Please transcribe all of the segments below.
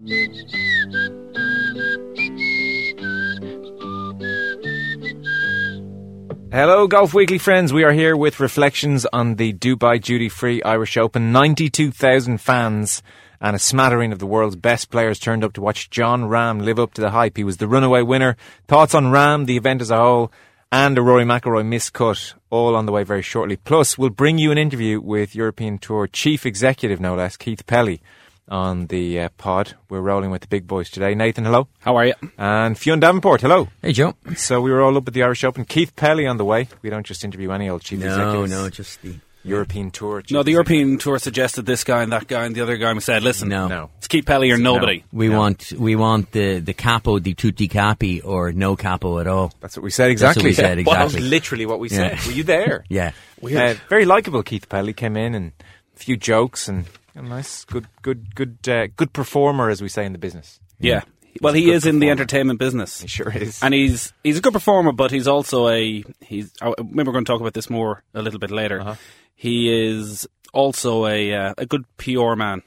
Hello, Golf Weekly friends. We are here with reflections on the Dubai duty-free Irish Open. 92,000 fans and a smattering of the world's best players turned up to watch Jon Rahm live up to the hype. He was the runaway winner. Thoughts on Rahm, the event as a whole, and a Rory McIlroy miscut, all on the way very shortly. Plus, we'll bring you an interview with European Tour Chief Executive, no less, Keith Pelley, on the pod. We're rolling with the big boys today. Nathan, hello. How are you? And Fionn Davenport, hello. Hey, Joe. So we were all up at the Irish Open. Keith Pelley on the way. We don't just interview any old chief executives. No, just the European Tour. No, the European Tour suggested this guy and that guy, and the other guy said, listen, No. it's Keith Pelley or nobody. We want the capo di tutti capi or no capo at all. That's what we said exactly. That's what we said, Well, that exactly. was literally what we said. Yeah. Were you there? Yeah. Weird. Very likeable Keith Pelley came in and a few jokes and a nice, good performer, as we say in the business. Yeah. Well, he is in the entertainment business. He sure is. And he's a good performer, but he's also maybe we're going to talk about this more a little bit later. Uh-huh. He is also a good PR man.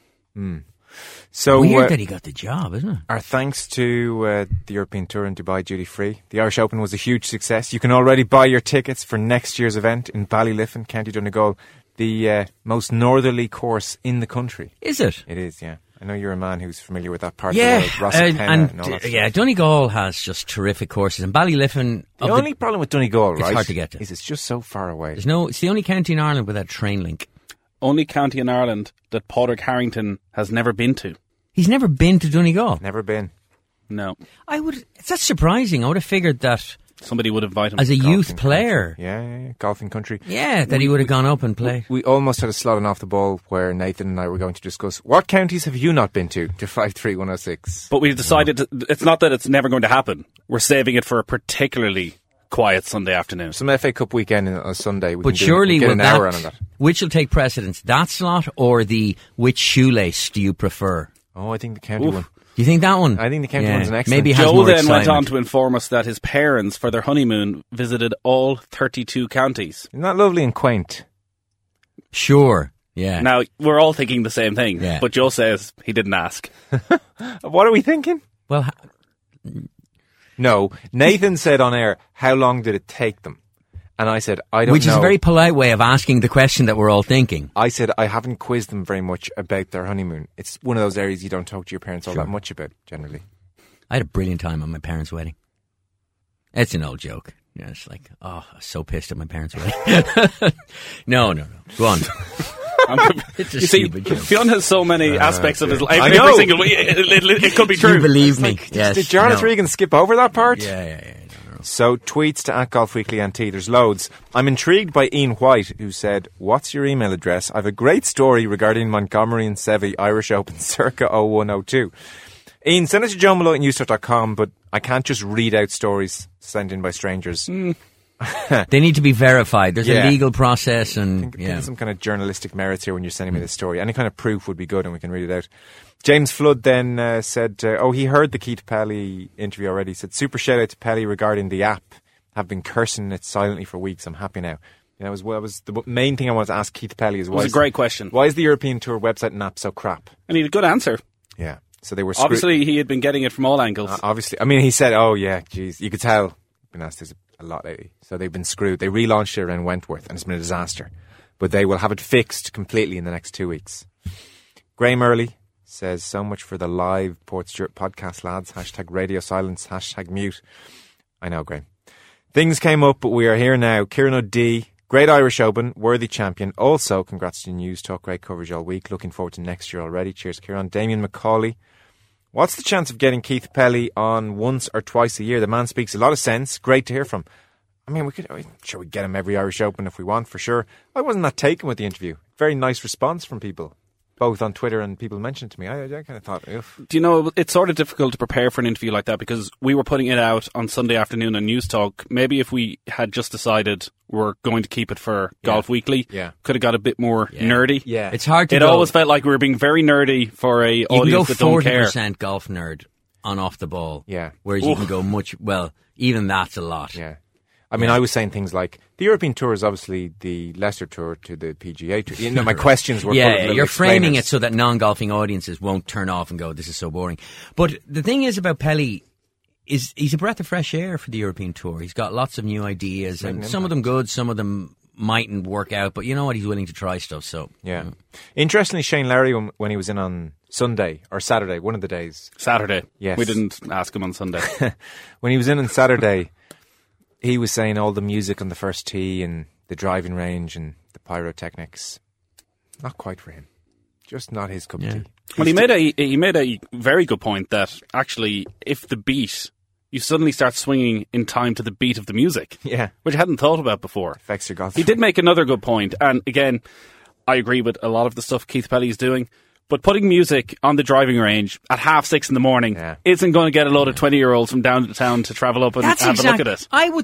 So Weird that he got the job, isn't it? our thanks to the European Tour and Dubai Duty Free. The Irish Open was a huge success. You can already buy your tickets for next year's event in Ballyliffin, County Donegal, the most northerly course in the country. Is it? It is, yeah. I know you're a man who's familiar with that part Yeah, of the world. Rossapena and all that stuff. Donegal has just terrific courses, and Ballyliffin. The only problem with Donegal, right, hard to get to. is it's just so far away. It's the only county in Ireland with a train link. Only county in Ireland that Padraig Harrington has never been to. He's never been to Donegal. Never been. No. That's surprising. I would have figured that Somebody would invite him. as a Golfing youth player. Yeah, golfing country. Yeah, that he would have gone up and played. We almost had a slot on off the ball where Nathan and I were going to discuss what counties have you not been to 53106. But we decided it's not that it's never going to happen. We're saving it for a particularly quiet Sunday afternoon. Some FA Cup weekend on a Sunday. But surely we'll will get an hour on that. which will take precedence, that slot or the which shoelace do you prefer? Oh, I think the county one. Do you think that one? I think the county one's an excellent. Maybe has Joe more then went excitement. on to inform us that his parents, for their honeymoon, visited all 32 counties. Isn't that lovely and quaint? Sure, yeah. Now, we're all thinking the same thing, Yeah. but Joe says he didn't ask. What are we thinking? Well, No, Nathan said on air, how long did it take them? And I said, I don't know. which is a very polite way of asking the question that we're all thinking. I said, I haven't quizzed them very much about their honeymoon. It's one of those areas you don't talk to your parents all that much about, generally. I had a brilliant time at my parents' wedding. It's an old joke. Yeah, it's like, I was so pissed at my parents' wedding. No. Go on. It's a You see, stupid joke. Fionn has so many aspects of his life. I Every know. single week, it could be Do you true. believe me? Yes. Did Jarlath no. Regan skip over that part? Yeah. No. So, tweets to @GolfWeeklyNT. There's loads. I'm intrigued by Ian White, who said, what's your email address? I have a great story regarding Montgomery and Seve Irish Open circa 0102. Ian, send it to joemalloy@newstalk.com, but I can't just read out stories sent in by strangers. They need to be verified. There's Yeah. a legal process I and think there's some kind of journalistic merits here when you're sending me this story. Any kind of proof would be good and we can read it out. James Flood then said, he heard the Keith Pelley interview already. He said, super shout out to Pelley regarding the app. Have been cursing it silently for weeks. I'm happy now. That was the main thing I wanted to ask Keith Pelley. It was a great question. Why is the European Tour website and app so crap? And he had a good answer. Yeah. So they were Obviously, he had been getting it from all angles. obviously. I mean, he said, oh yeah, geez. You could tell. Been asked this a lot lately. So they've been screwed. They relaunched it around Wentworth and it's been a disaster. But they will have it fixed completely in the next 2 weeks. Graham Early says, so much for the live Port Stewart podcast, lads. #radio silence, #mute. I know, Graham. Things came up, but we are here now. Kieran O'Dea, great Irish Open, worthy champion. Also, congrats to News Talk, great coverage all week. Looking forward to next year already. Cheers, Kieran. Damien McCauley. What's the chance of getting Keith Pelley on once or twice a year? The man speaks a lot of sense. Great to hear from. I mean, we'd get him every Irish Open if we want, for sure. I wasn't that taken with the interview. Very nice response from people, both on Twitter and people mentioned it to me. I kind of thought, ugh. Do you know, it's sort of difficult to prepare for an interview like that because we were putting it out on Sunday afternoon on News Talk. Maybe if we had just decided we're going to keep it for Golf Weekly, could have got a bit more nerdy. Yeah. It's hard to It go. always felt like we were being very nerdy for a You can go audience that don't care. 40% golf nerd on off the ball. Yeah. Whereas you can go much, well, even that's a lot. Yeah. I mean, I was saying things like, the European Tour is obviously the lesser tour to the PGA Tour. You know, my questions were full of you're framing it so that non-golfing audiences won't turn off and go, this is so boring. But the thing is about Pelly, is he's a breath of fresh air for the European Tour. He's got lots of new ideas, and some of them good, some of them mightn't work out, but you know what, he's willing to try stuff. So yeah. Interestingly, Shane Larry, when he was in on Sunday or Saturday, one of the days. Saturday. Yes. We didn't ask him on Sunday. When he was in on Saturday, he was saying all the music on the first tee and the driving range and the pyrotechnics, not quite for him. Just not his cup of tea. Well, he made a very good point that actually, if the beat, you suddenly start swinging in time to the beat of the music. Yeah. Which I hadn't thought about before. Affects your golf. He did make another good point, and again, I agree with a lot of the stuff Keith Pelly is doing. But putting music on the driving range at 6:30 in the morning isn't going to get a load of 20-year-olds from down to town to travel up and have a look at it.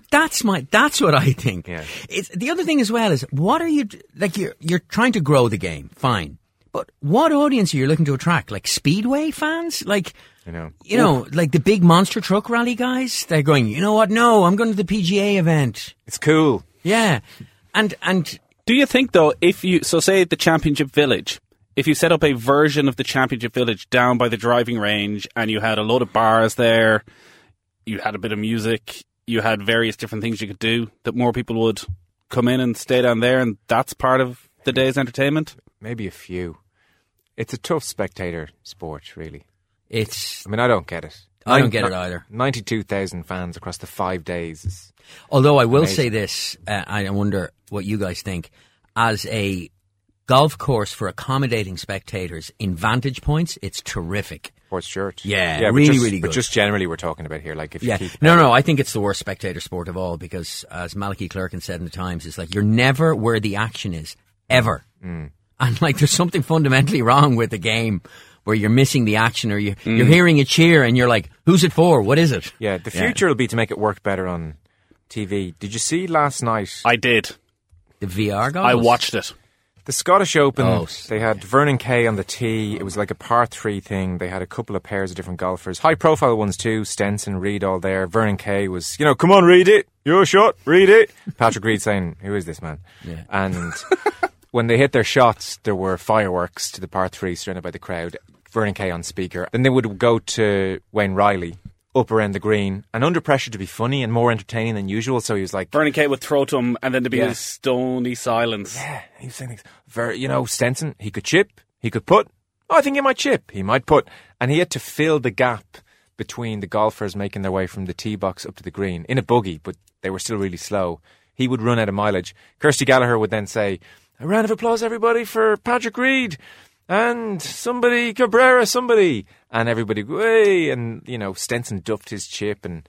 That's what I think. Yeah. It's, the other thing as well is, what are you, like, you're trying to grow the game, fine. But what audience are you looking to attract? Like Speedway fans? Like, you know, like the big monster truck rally guys? They're going, you know what? No, I'm going to the PGA event. It's cool. Yeah. And do you think, though, say the Championship Village, if you set up a version of the Championship Village down by the driving range and you had a load of bars there, you had a bit of music, you had various different things you could do, that more people would come in and stay down there, and that's part of the day's entertainment? Maybe a few. It's a tough spectator sport, really. I don't get it. I don't get it either. 92,000 fans across the 5 days. Although I will say this, I wonder what you guys think, as a golf course for accommodating spectators in vantage points, it's terrific. Sports church. Yeah, really, really good. But just generally we're talking about here. Like if you keep No, I think it's the worst spectator sport of all, because as Malachi Clerkin said in the Times, it's like you're never where the action is, ever. And like there's something fundamentally wrong with the game where you're missing the action, or you're hearing a cheer and you're like, who's it for? What is it? Yeah, the future will be to make it work better on TV. Did you see last night? I did. The VR goggles? I watched it. The Scottish Open, they had Vernon Kay on the tee. It was like a par 3 thing. They had a couple of pairs of different golfers. High-profile ones too. Stenson, Reed all there. Vernon Kay was, come on, Reed it. Your shot, Reed it. Patrick Reed saying, who is this man? Yeah. And when they hit their shots, there were fireworks to the par 3 surrounded by the crowd. Vernon Kay on speaker. Then they would go to Wayne Riley up around the green and under pressure to be funny and more entertaining than usual. So he was like, Vernon Kay would throw to him and then there'd be a stony silence. Yeah, he was saying things. Stenson, he could chip, he could putt. I think he might chip, he might putt. And he had to fill the gap between the golfers making their way from the tee box up to the green in a buggy, but they were still really slow. He would run out of mileage. Kirsty Gallagher would then say, a round of applause everybody for Patrick Reed. And somebody, Cabrera, somebody. And everybody, hey, and, Stenson duffed his chip and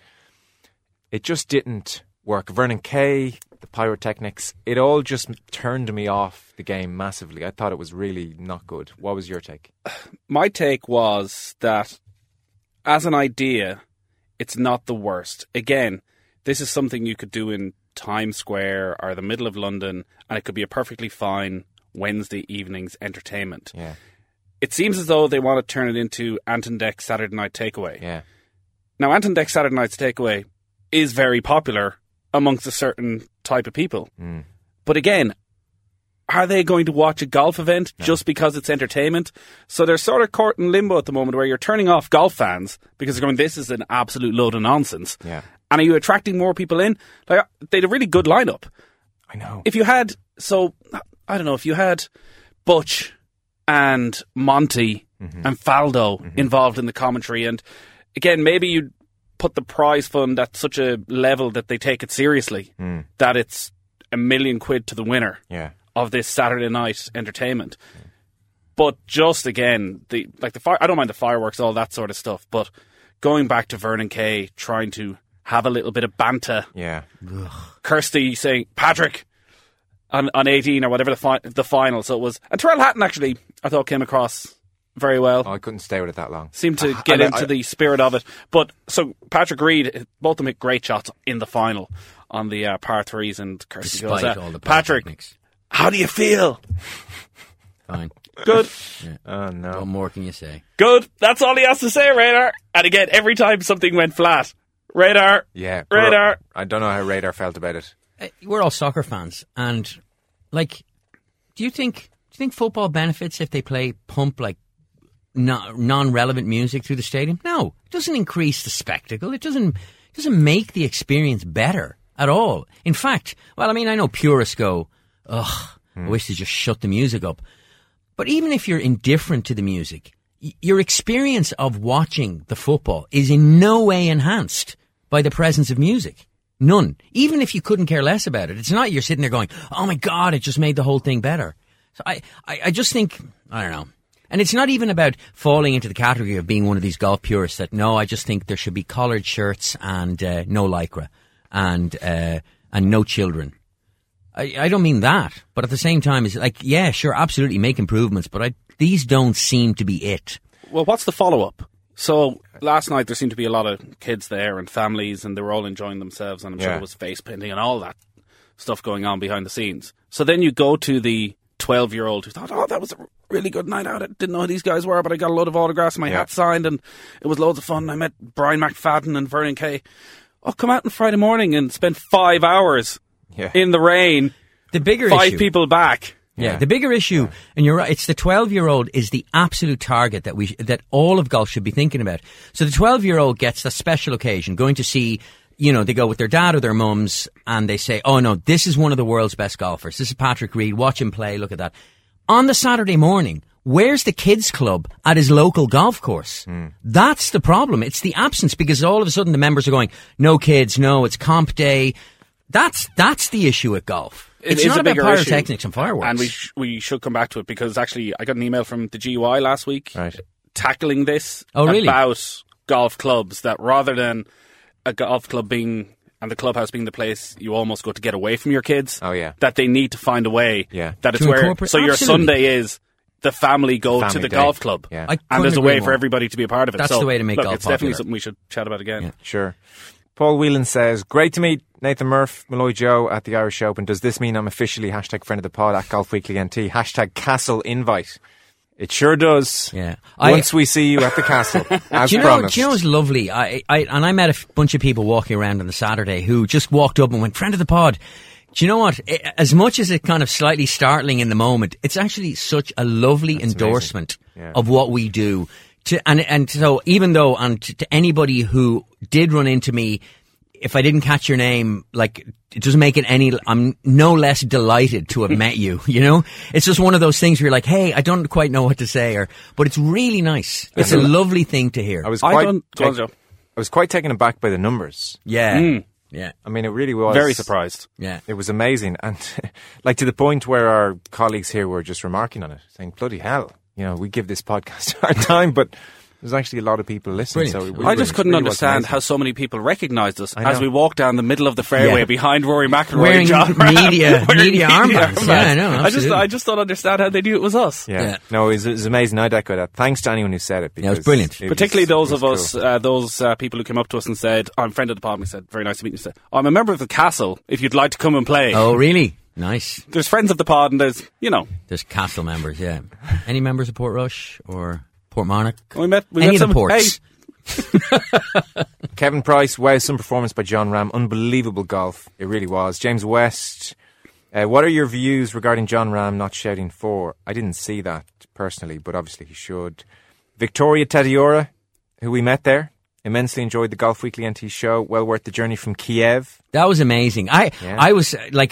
it just didn't work. Vernon Kay, the pyrotechnics, it all just turned me off the game massively. I thought it was really not good. What was your take? My take was that, as an idea, it's not the worst. Again, this is something you could do in Times Square or the middle of London, and it could be a perfectly fine Wednesday evening's entertainment. Yeah. It seems as though they want to turn it into Anton Deck's Saturday Night Takeaway. Yeah. Now, Anton Deck's Saturday Night Takeaway is very popular amongst a certain type of people. But again, are they going to watch a golf event just because it's entertainment? So they're sort of caught in limbo at the moment where you're turning off golf fans because they're going, this is an absolute load of nonsense. Yeah. And are you attracting more people in? Like, they had a really good lineup. I know. If you had, if you had Butch and Monty and Faldo involved in the commentary, and again, maybe you'd put the prize fund at such a level that they take it seriously, that it's £1 million to the winner of this Saturday night entertainment. But just again, I don't mind the fireworks, all that sort of stuff, but going back to Vernon Kay trying to have a little bit of banter. Yeah. Kirsty saying, Patrick, on 18 or whatever the final. So it was, and Terrell Hatton actually, I thought, came across very well. Oh, I couldn't stay with it that long. Seemed to get into the spirit of it. But so Patrick Reed, both of them hit great shots in the final on the par 3s, and Kirsty goes, Patrick, how do you feel? Fine. Good. Yeah. Oh, no. What more can you say? Good. That's all he has to say, Radar. And again, every time something went flat, Radar. Yeah. Radar. I don't know how Radar felt about it. We're all soccer fans, and like, do you think football benefits if they play pump like non-relevant music through the stadium? No, it doesn't increase the spectacle. It doesn't make the experience better at all. In fact, well, I mean, I know purists go, ugh, I wish they just shut the music up. But even if you're indifferent to the music, your experience of watching the football is in no way enhanced by the presence of music. None. Even if you couldn't care less about it. It's not you're sitting there going, oh my God, it just made the whole thing better. So I just think, I don't know. And it's not even about falling into the category of being one of these golf purists that, no, I just think there should be collared shirts and no lycra and no children. I don't mean that. But at the same time, it's like, yeah, sure, absolutely make improvements, but these don't seem to be it. Well, what's the follow-up? So last night there seemed to be a lot of kids there and families, and they were all enjoying themselves, and I'm sure there was face painting and all that stuff going on behind the scenes. So then you go to the 12-year-old who thought, oh, that was a really good night out. I didn't know who these guys were, but I got a load of autographs and my hat signed, and it was loads of fun. I met Brian McFadden and Vernon Kay. Oh, come out on Friday morning and spend 5 hours in the rain. The bigger five issue. People back. Yeah, the bigger issue, and you're right, it's the 12-year-old is the absolute target that all of golf should be thinking about. So the 12-year-old gets the special occasion, going to see, they go with their dad or their mums, and they say, oh no, this is one of the world's best golfers. This is Patrick Reed. Watch him play. Look at that. On the Saturday morning, where's the kids club at his local golf course? That's the problem. It's the absence, because all of a sudden the members are going, no kids, no, it's comp day. That's the issue at golf. It's not about pyrotechnics and fireworks. And we should come back to it, because actually I got an email from the GUI last week tackling this about golf clubs, that rather than a golf club being and the clubhouse being the place you almost go to get away from your kids, that they need to find a way that it's where... So your Sunday is the family go to the golf club. Yeah. And there's a way for everybody to be a part of it. That's the way to make golf popular. It's definitely something we should chat about again. Yeah. Sure. Paul Whelan says, great to meet Nathan Murph, Malloy Joe at the Irish Open. Does this mean I'm officially #friend of the pod at Golf Weekly NT? #Castle invite. It sure does. Yeah. Once we see you at the castle, as promised. Do you know what's lovely? I met a bunch of people walking around on the Saturday who just walked up and went, friend of the pod. Do you know what? As much as it's kind of slightly startling in the moment, it's actually such a lovely endorsement of what we do. And so even though, and to anybody who did run into me, if I didn't catch your name, like, it doesn't make it I'm no less delighted to have met you, It's just one of those things where you're like, hey, I don't quite know what to say, but it's really nice. It's a lovely thing to hear. I was quite taken aback by the numbers. Yeah. Yeah. I mean, it really was. Very surprised. Yeah. It was amazing. And like, to the point where our colleagues here were just remarking on it, saying, bloody hell, we give this podcast our time, but there's actually a lot of people listening. Brilliant. So I just couldn't understand how so many people recognised us as we walked down the middle of the fairway behind Rory McIlroy wearing and John media armbands. Yeah, I know. Absolutely. I just don't understand how they knew it was us. Yeah. No, it was amazing. I'd echo that. Thanks to anyone who said it. It was brilliant. Particularly those of us, those people who came up to us and said, I'm a friend of the pod. We said, very nice to meet you. Said, I'm a member of the castle if you'd like to come and play. Oh, really? Nice. There's friends of the pod and there's, There's castle members, yeah. Any members of Portrush or Portmarnock? We met any some of the ports. Hey. Kevin Price, wow, some performance by John Ram. Unbelievable golf. It really was. James West, what are your views regarding John Ram not shouting 4? I didn't see that personally, but obviously he should. Victoria Tadiora, who we met there. Immensely enjoyed the Golf Weekly NT show. Well worth the journey from Kiev. That was amazing. I was like,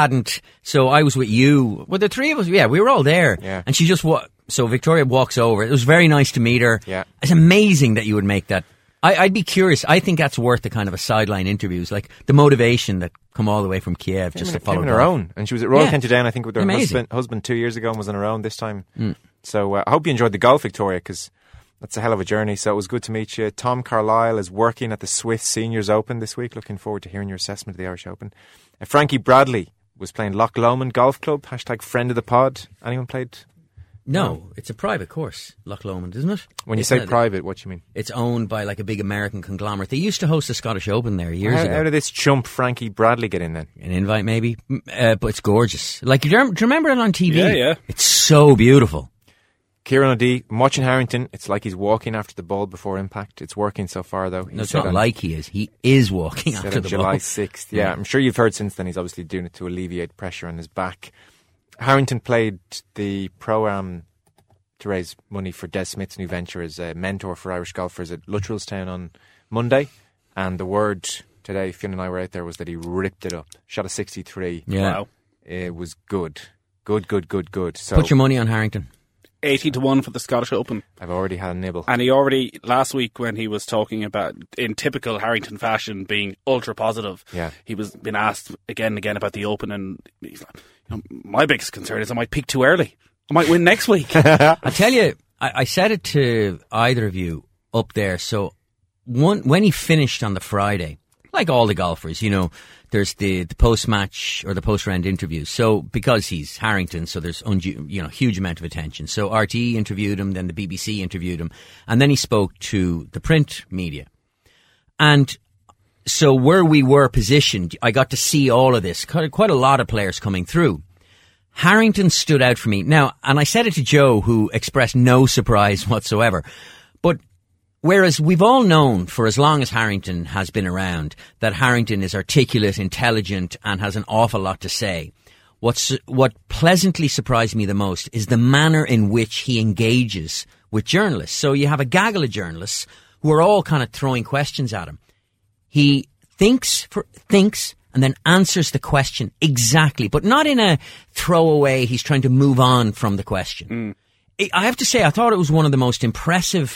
so I was with you. Well, the three of us, we were all there. Yeah. And she just so Victoria walks over. It was very nice to meet her. Yeah. It's amazing that you would make that. I'd be curious. I think that's worth the kind of a sideline interviews, like the motivation that come all the way from Kiev just to follow her own. And she was at Royal County Down, I think, with her husband 2 years ago, and was on her own this time. So I hope you enjoyed the golf, Victoria, because that's a hell of a journey. So it was good to meet you. Tom Carlisle is working at the Swiss Seniors Open this week. Looking forward to hearing your assessment of the Irish Open. Frankie Bradley was playing Loch Lomond Golf Club. #friend of the pod. Anyone played? No, it's a private course, Loch Lomond, isn't it? When you say private, what do you mean? It's owned by like a big American conglomerate. They used to host the Scottish Open there years ago. How did this chump Frankie Bradley get in then? An invite maybe, but it's gorgeous. Like, do you remember it on TV? Yeah. It's so beautiful. Kieran O'Dea, I'm watching Harrington. It's like he's walking after the ball before impact. It's working so far, though. No, it's not like he is. He is walking after the July ball. 6th. Yeah, I'm sure you've heard since then he's obviously doing it to alleviate pressure on his back. Harrington played the Pro-Am to raise money for Des Smith's new venture as a mentor for Irish golfers at Luttrellstown on Monday. And the word today, Fionn and I were out there, was that he ripped it up. Shot a 63. Yeah. Wow. It was good. Good. So put your money on Harrington. 80-1 for the Scottish Open. I've already had a nibble. And he already, last week when he was talking about, in typical Harrington fashion, being ultra positive, he was been asked again and again about the Open, and he's like, my biggest concern is I might peak too early. I might win next week. I tell you, I said it to either of you up there. So when he finished on the Friday, like all the golfers, there's the post-match or the post-round interviews. So because he's Harrington, so there's huge amount of attention. So RTE interviewed him, then the BBC interviewed him, and then he spoke to the print media. And so where we were positioned, I got to see all of this. Quite a lot of players coming through. Harrington stood out for me. Now, and I said it to Joe, who expressed no surprise whatsoever. But whereas we've all known for as long as Harrington has been around that Harrington is articulate, intelligent, and has an awful lot to say, what pleasantly surprised me the most is the manner in which he engages with journalists. So you have a gaggle of journalists who are all kind of throwing questions at him. He thinks and then answers the question exactly, but not in a throwaway, he's trying to move on from the question. I have to say, I thought it was one of the most impressive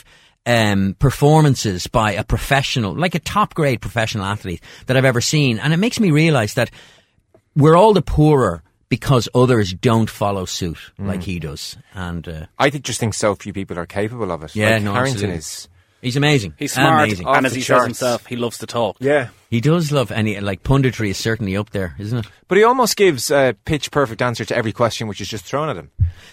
performances by a professional, like a top grade professional athlete that I've ever seen. And it makes me realise that we're all the poorer because others don't follow suit like he does. And I think so few people are capable of it. Yeah, like no, Harrington absolutely. is. He's amazing. He's smart, amazing. and as he says himself, he loves to talk. Yeah. He does love, and punditry is certainly up there, isn't it? But he almost gives a pitch-perfect answer to every question which is just thrown at him.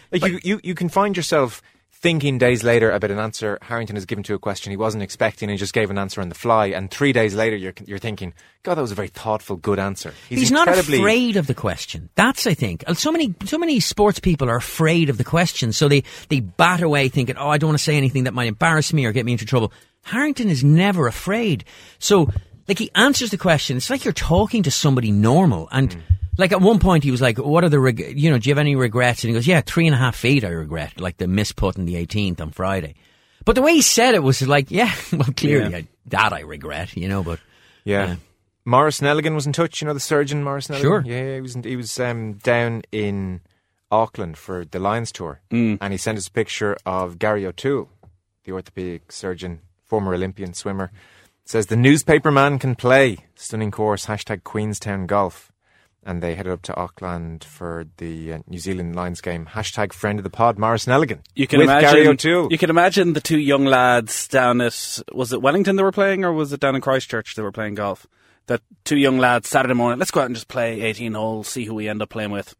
You can find yourself thinking days later about an answer Harrington has given to a question he wasn't expecting and he just gave an answer on the fly, and 3 days later you're thinking, God, that was a very thoughtful, good answer. He's not afraid of the question. That's, I think, so many sports people are afraid of the question, so they bat away thinking, I don't want to say anything that might embarrass me or get me into trouble. Harrington is never afraid. So, he answers the question. It's like you're talking to somebody normal. And, at one point he was like, what are do you have any regrets? And he goes, 3.5 feet I regret, like the miss putt in the 18th on Friday. But the way he said it was like, clearly that I regret, but. Yeah. Maurice Nelligan was in touch, the surgeon Maurice Nelligan. Sure. Yeah, he was down in Auckland for the Lions tour. And he sent us a picture of Gary O'Toole, the orthopaedic surgeon, former Olympian swimmer. It says, the newspaper man can play. Stunning course, #Queenstown Golf. And they headed up to Auckland for the New Zealand Lions game. #friend of the pod, Maurice Nelligan. You can with imagine, Gary O'Toole. You can imagine the two young lads down at, was it Wellington they were playing, or was it down in Christchurch they were playing golf? That two young lads, Saturday morning, let's go out and just play 18 holes, see who we end up playing with.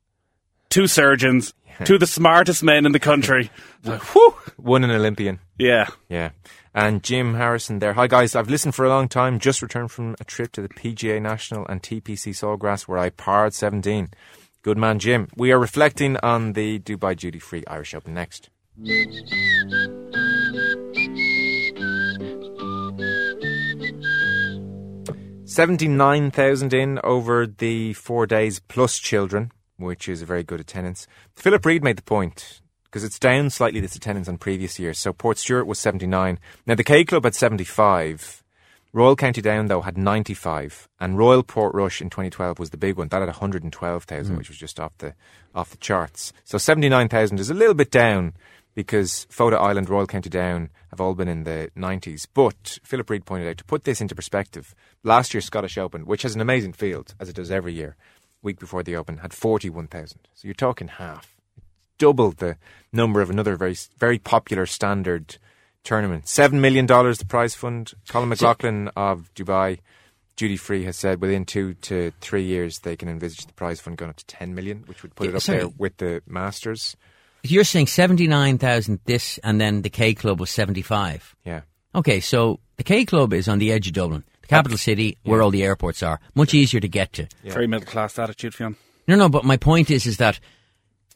Two surgeons, two of the smartest men in the country. Whew. One an Olympian. Yeah. Yeah. And Jim Harrison there. Hi guys, I've listened for a long time. Just returned from a trip to the PGA National and TPC Sawgrass where I parred 17. Good man, Jim. We are reflecting on the Dubai Duty Free Irish Open next. 79,000 in over the 4 days plus children, which is a very good attendance. Philip Reid made the point, because it's down slightly, this attendance on previous years. So Portstewart was 79. Now the K Club had 75. Royal County Down, though, had 95. And Royal Portrush in 2012 was the big one. That had 112,000, which was just off the charts. So 79,000 is a little bit down, because Fota Island, Royal County Down have all been in the 90s. But Philip Reid pointed out, to put this into perspective, last year's Scottish Open, which has an amazing field, as it does every year, week before the Open, had 41,000. So you're talking half. Double the number of another very, very popular standard tournament. $7 million the prize fund. Colin McLaughlin of Dubai Duty Free has said within 2 to 3 years they can envisage the prize fund going up to 10 million, which would put it up there with the Masters. You're saying 79,000 this, and then the K Club was 75. Yeah. Okay, so the K Club is on the edge of Dublin, the capital city, where all the airports are. Much easier to get to. Yeah. Very middle class attitude, Fionn. No, but my point is that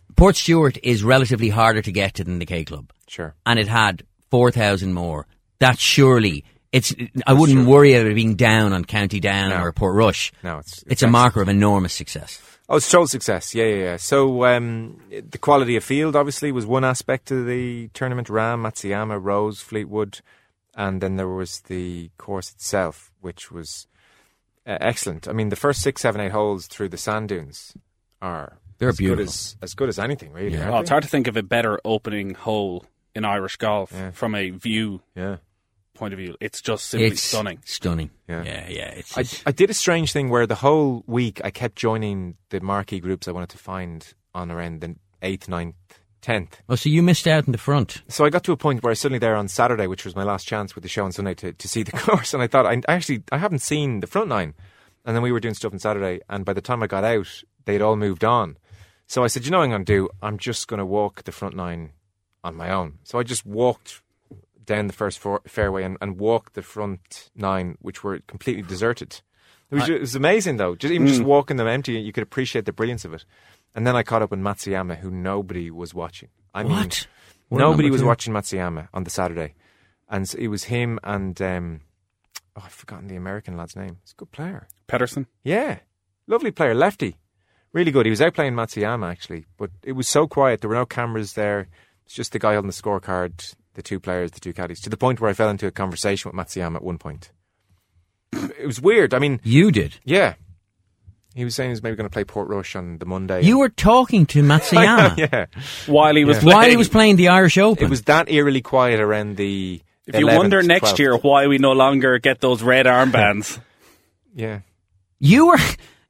Portstewart is relatively harder to get to than the K Club. Sure. And it had 4,000 more. That surely, I wouldn't worry about it being down on County Down or Portrush. No, it's a marker of enormous success. Oh, it's total success. Yeah. So the quality of field obviously was one aspect of the tournament. Ram, Matsuyama, Rose, Fleetwood, and then there was the course itself, which was excellent. I mean, the first 6, 7, 8 holes through the sand dunes they're beautiful. As good as anything, really. Yeah. Well, it's hard to think of a better opening hole in Irish golf from a view point of view. It's just simply stunning. Stunning. Yeah. I did a strange thing where the whole week I kept joining the marquee groups I wanted to find on around the 8th, 9th, 10th. Oh, so you missed out in the front. So I got to a point where I was suddenly there on Saturday, which was my last chance with the show on Sunday to see the course, and I thought I haven't seen the front 9. And then we were doing stuff on Saturday, and by the time I got out, they'd all moved on. So I said, you know what I'm going to do? I'm just going to walk the front 9 on my own. So I just walked down the first fairway and walked the front 9, which were completely deserted. It was amazing, though. Just walking them empty, you could appreciate the brilliance of it. And then I caught up with Matsuyama, who nobody was watching. What? Nobody was watching Matsuyama on the Saturday. And it was him and, I've forgotten the American lad's name. He's a good player. Pedersen? Yeah. Lovely player, lefty. Really good. He was out playing Matsuyama, actually. But it was so quiet. There were no cameras there. It's just the guy holding the scorecard, the 2 players, the 2 caddies, to the point where I fell into a conversation with Matsuyama at one point. It was weird. I mean... You did? Yeah. He was saying he was maybe going to play Portrush on the Monday. You were talking to Matsuyama? Yeah. While he was playing the Irish Open? It was that eerily quiet around the... If you wonder next year why we no longer get those red armbands. Yeah. You were...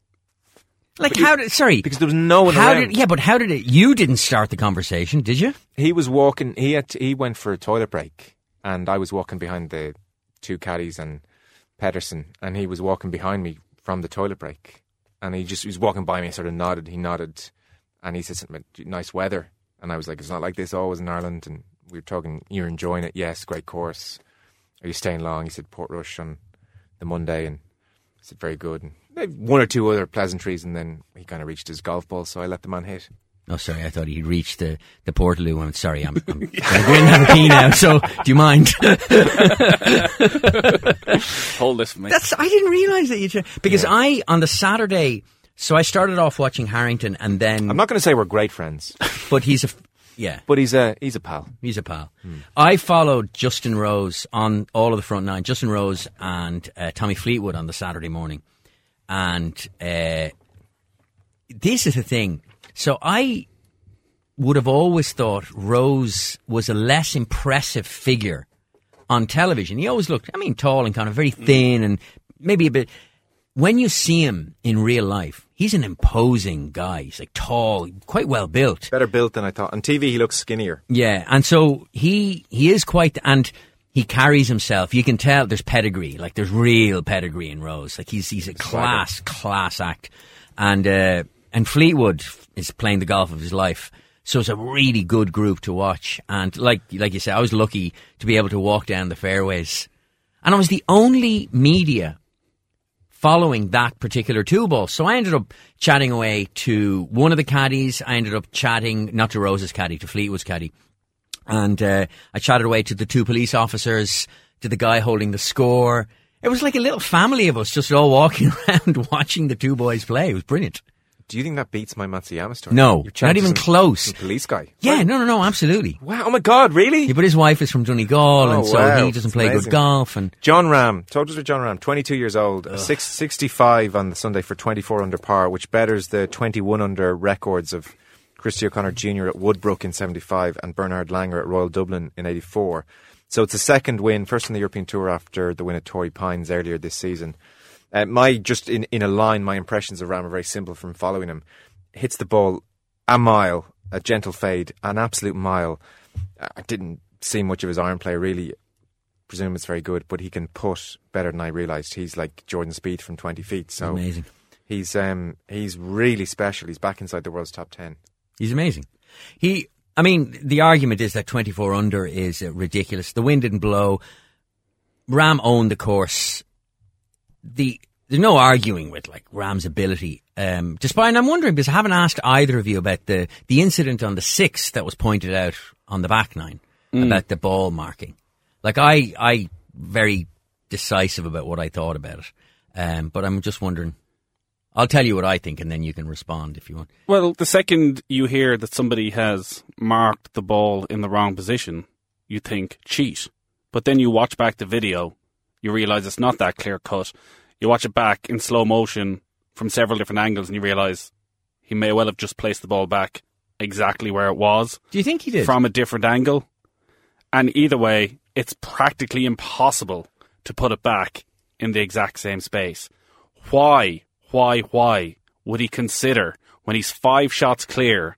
Because there was no one around. But how did it... You didn't start the conversation, did you? He was walking... He went for a toilet break, and I was walking behind the 2 caddies and Pedersen, and he was walking behind me from the toilet break. And he was walking by me and sort of nodded. He nodded, and he said something about nice weather. And I was like, it's not like this always in Ireland. And we were talking, you're enjoying it? Yes, great course. Are you staying long? He said, Portrush on the Monday. And I said, very good. And 1 or 2 other pleasantries, and then he kind of reached his golf ball, so I let the man hit. Oh, sorry, I thought he'd reached the Portaloo. I'm sorry, I'm going to have a pee now, so do you mind? Hold this for me. I didn't realise that you... Because on the Saturday, so I started off watching Harrington, and then... I'm not going to say we're great friends. But he's a... Yeah. But he's a pal. He's a pal. I followed Justin Rose on all of the front 9. Justin Rose and Tommy Fleetwood on the Saturday morning. And this is the thing. So I would have always thought Rose was a less impressive figure on television. He always looked, tall and kind of very thin and maybe a bit... When you see him in real life, he's an imposing guy. He's like tall, quite well built. Better built than I thought. On TV, he looks skinnier. Yeah, and so he is quite... And he carries himself. You can tell there's pedigree. Like, there's real pedigree in Rose. Like, he's a class act. And Fleetwood is playing the golf of his life. So it's a really good group to watch. And like you said, I was lucky to be able to walk down the fairways. And I was the only media following that particular 2-ball. So I ended up chatting away to one of the caddies. I ended up chatting, not to Rose's caddy, to Fleetwood's caddy. And I chatted away to the 2 police officers, to the guy holding the score. It was like a little family of us just all walking around watching the 2 boys play. It was brilliant. Do you think that beats my Matsuyama story? No, not even close. Some police guy? Yeah, what? No, absolutely. Wow, oh my God, really? Yeah, but his wife is from Donegal, and so he doesn't play good golf. And John Ram, talked us with John Ram, 22 years old, 65 on the Sunday for 24 under par, which betters the 21 under records of Christy O'Connor Jr. at Woodbrook in 75 and Bernard Langer at Royal Dublin in 84. So it's a second win, first on the European Tour after the win at Torrey Pines earlier this season. In a line, my impressions of Ram are very simple from following him. Hits the ball a mile, a gentle fade, an absolute mile. I didn't see much of his iron play, really. Presume it's very good, but he can putt better than I realised. He's like Jordan Spieth from 20 feet. So amazing. He's really special. He's back inside the world's top 10. He's amazing. The argument is that 24 under is ridiculous. The wind didn't blow. Ram owned the course. there's no arguing with like Rahm's ability. Despite, and I'm wondering, because I haven't asked either of you about the incident on the 6th that was pointed out on the back nine about the ball marking. Like I very decisive about what I thought about it. But I'm just wondering. I'll tell you what I think, and then you can respond if you want. Well, the second you hear that somebody has marked the ball in the wrong position, you think, cheat. But then you watch back the video, you realise it's not that clear cut. You watch it back in slow motion from several different angles, and you realise he may well have just placed the ball back exactly where it was. Do you think he did? From a different angle. And either way, it's practically impossible to put it back in the exact same space. Why would he consider, when he's 5 shots clear,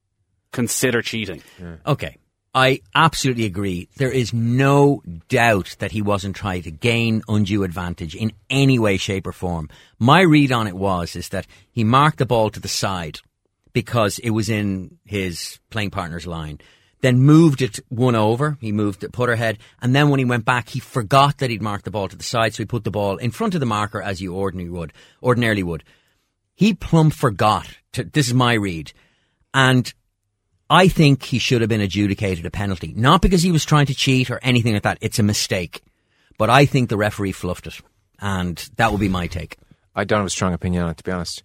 consider cheating? Yeah. Okay. I absolutely agree. There is no doubt that he wasn't trying to gain undue advantage in any way, shape or form. My read on it is that he marked the ball to the side because it was in his playing partner's line. Then moved it one over. He moved it putter head. And then when he went back, he forgot that he'd marked the ball to the side. So he put the ball in front of the marker as you ordinarily would. He plumb forgot. This is my read. And I think he should have been adjudicated a penalty. Not because he was trying to cheat or anything like that. It's a mistake. But I think the referee fluffed it. And that would be my take. I don't have a strong opinion on it, to be honest.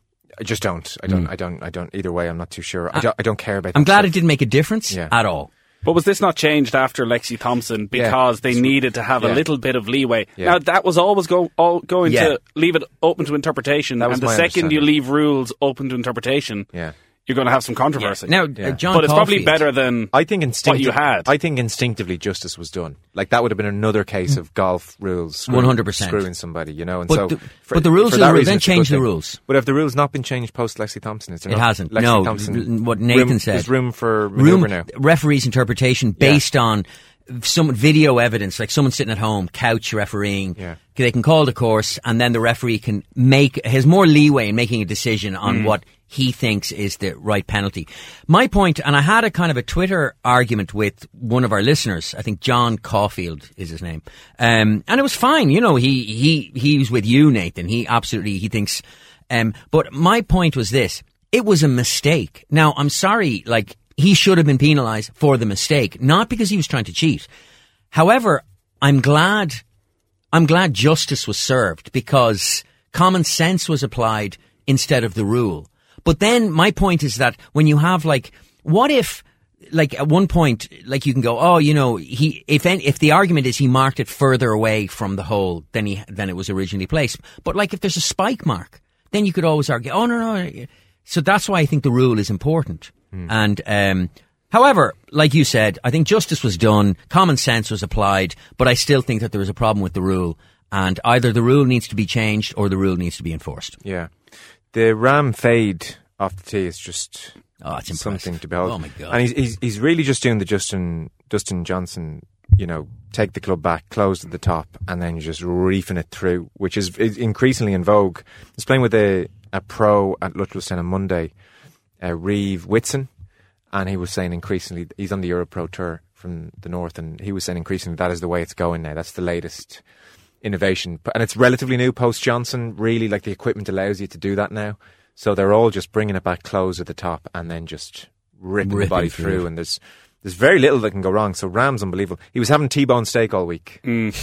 I just don't. I don't. Either way, I'm not too sure. I don't care about that. I'm glad it didn't make a difference at all. But was this not changed after Lexi Thompson because they needed to have a little bit of leeway? Yeah. Now, that was always going to leave it open to interpretation. And the second you leave rules open to interpretation, you're going to have some controversy. Yeah. Now, John but it's Caulfield, probably better than what you had. I think instinctively justice was done. Like, that would have been another case of golf rules 100% screwing somebody, you know. And but the rules then change the rules. But have the rules not been changed post Lexi Thompson? It hasn't. Lexi Thompson, what Nathan said. There's room for manoeuvre now. Referee's interpretation based on some video evidence, like someone sitting at home, couch refereeing. Yeah. They can call the course, and then the referee has more leeway in making a decision on what he thinks is the right penalty. My point, and I had a kind of a Twitter argument with one of our listeners, I think John Caulfield is his name, and it was fine. You know, he was with you, Nathan. He thinks, but my point was this: it was a mistake. Now, I'm sorry, like, he should have been penalised for the mistake, not because he was trying to cheat. However, I'm glad justice was served because common sense was applied instead of the rule. But then my point is that when you have, like, what if, like, at one point, like, you can go, oh, you know, if the argument is he marked it further away from the hole than it was originally placed. But, like, if there's a spike mark, then you could always argue, oh, no. So that's why I think the rule is important. And, however, like you said, I think justice was done, common sense was applied, but I still think that there was a problem with the rule, and either the rule needs to be changed or the rule needs to be enforced. Yeah. The Rahm fade off the tee is just it's something to behold. Oh my God. And he's really just doing the Dustin Johnson, you know, take the club back, close at the top, and then you're just reefing it through, which is increasingly in vogue. I was playing with a pro at Luttelson on Monday, Reeve Whitson, and he was saying increasingly, he's on the Europro Tour from the north, and he was saying increasingly that is the way it's going now. That's the latest innovation. And it's relatively new post Johnson, really, like the equipment allows you to do that now. So they're all just bringing it back close at the top and then just ripping the body through. And there's very little that can go wrong. So Rahm's unbelievable. He was having T-bone steak all week.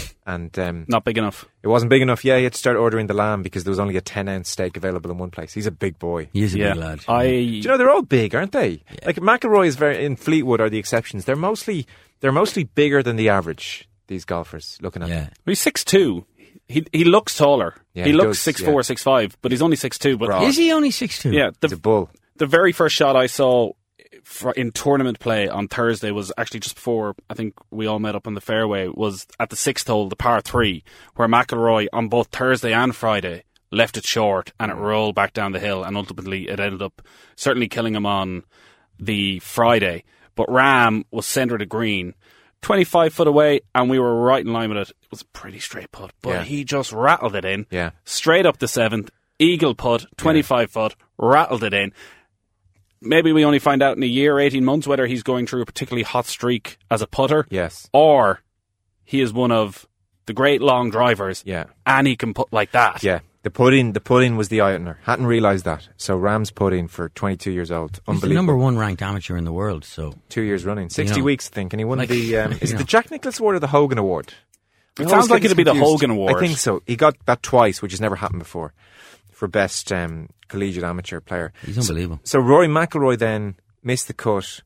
And not big enough. It wasn't big enough. Yeah, he had to start ordering the lamb because there was only a 10-ounce steak available in one place. He's a big boy. He's a big lad. Do you know, they're all big, aren't they? Yeah. Like McIlroy is in Fleetwood are the exceptions. They're mostly bigger than the average, these golfers, looking at them. He's 6'2". He looks taller. Yeah, he looks 6'4", 6'5", but he's only 6'2". But is he only 6'2"? Yeah, he's a bull. The very first shot I saw in tournament play on Thursday was actually just before I think we all met up on the fairway, was at the 6th hole, the par 3, where McIlroy on both Thursday and Friday left it short and it rolled back down the hill, and ultimately it ended up certainly killing him on the Friday. But Rahm was centre of the green, 25 foot away, and we were right in line with it. It was a pretty straight putt, but he just rattled it in. Yeah. Straight up the 7th, eagle putt, 25 foot, rattled it in. Maybe we only find out in a year, 18 months, whether he's going through a particularly hot streak as a putter. Yes. Or he is one of the great long drivers. Yeah. And he can putt like that. Yeah. The putting was the eye-opener. Hadn't realised that. So Rahm's putting for 22 years old. He's the number one ranked amateur in the world. So 2 years running, 60 weeks, I think, and he won the. Is it the Jack Nicklaus Award or the Hogan Award? It sounds like it'd be the Hogan Award. I think so. He got that twice, which has never happened before, for best collegiate amateur player. He's unbelievable. So Rory McIlroy then missed the cut,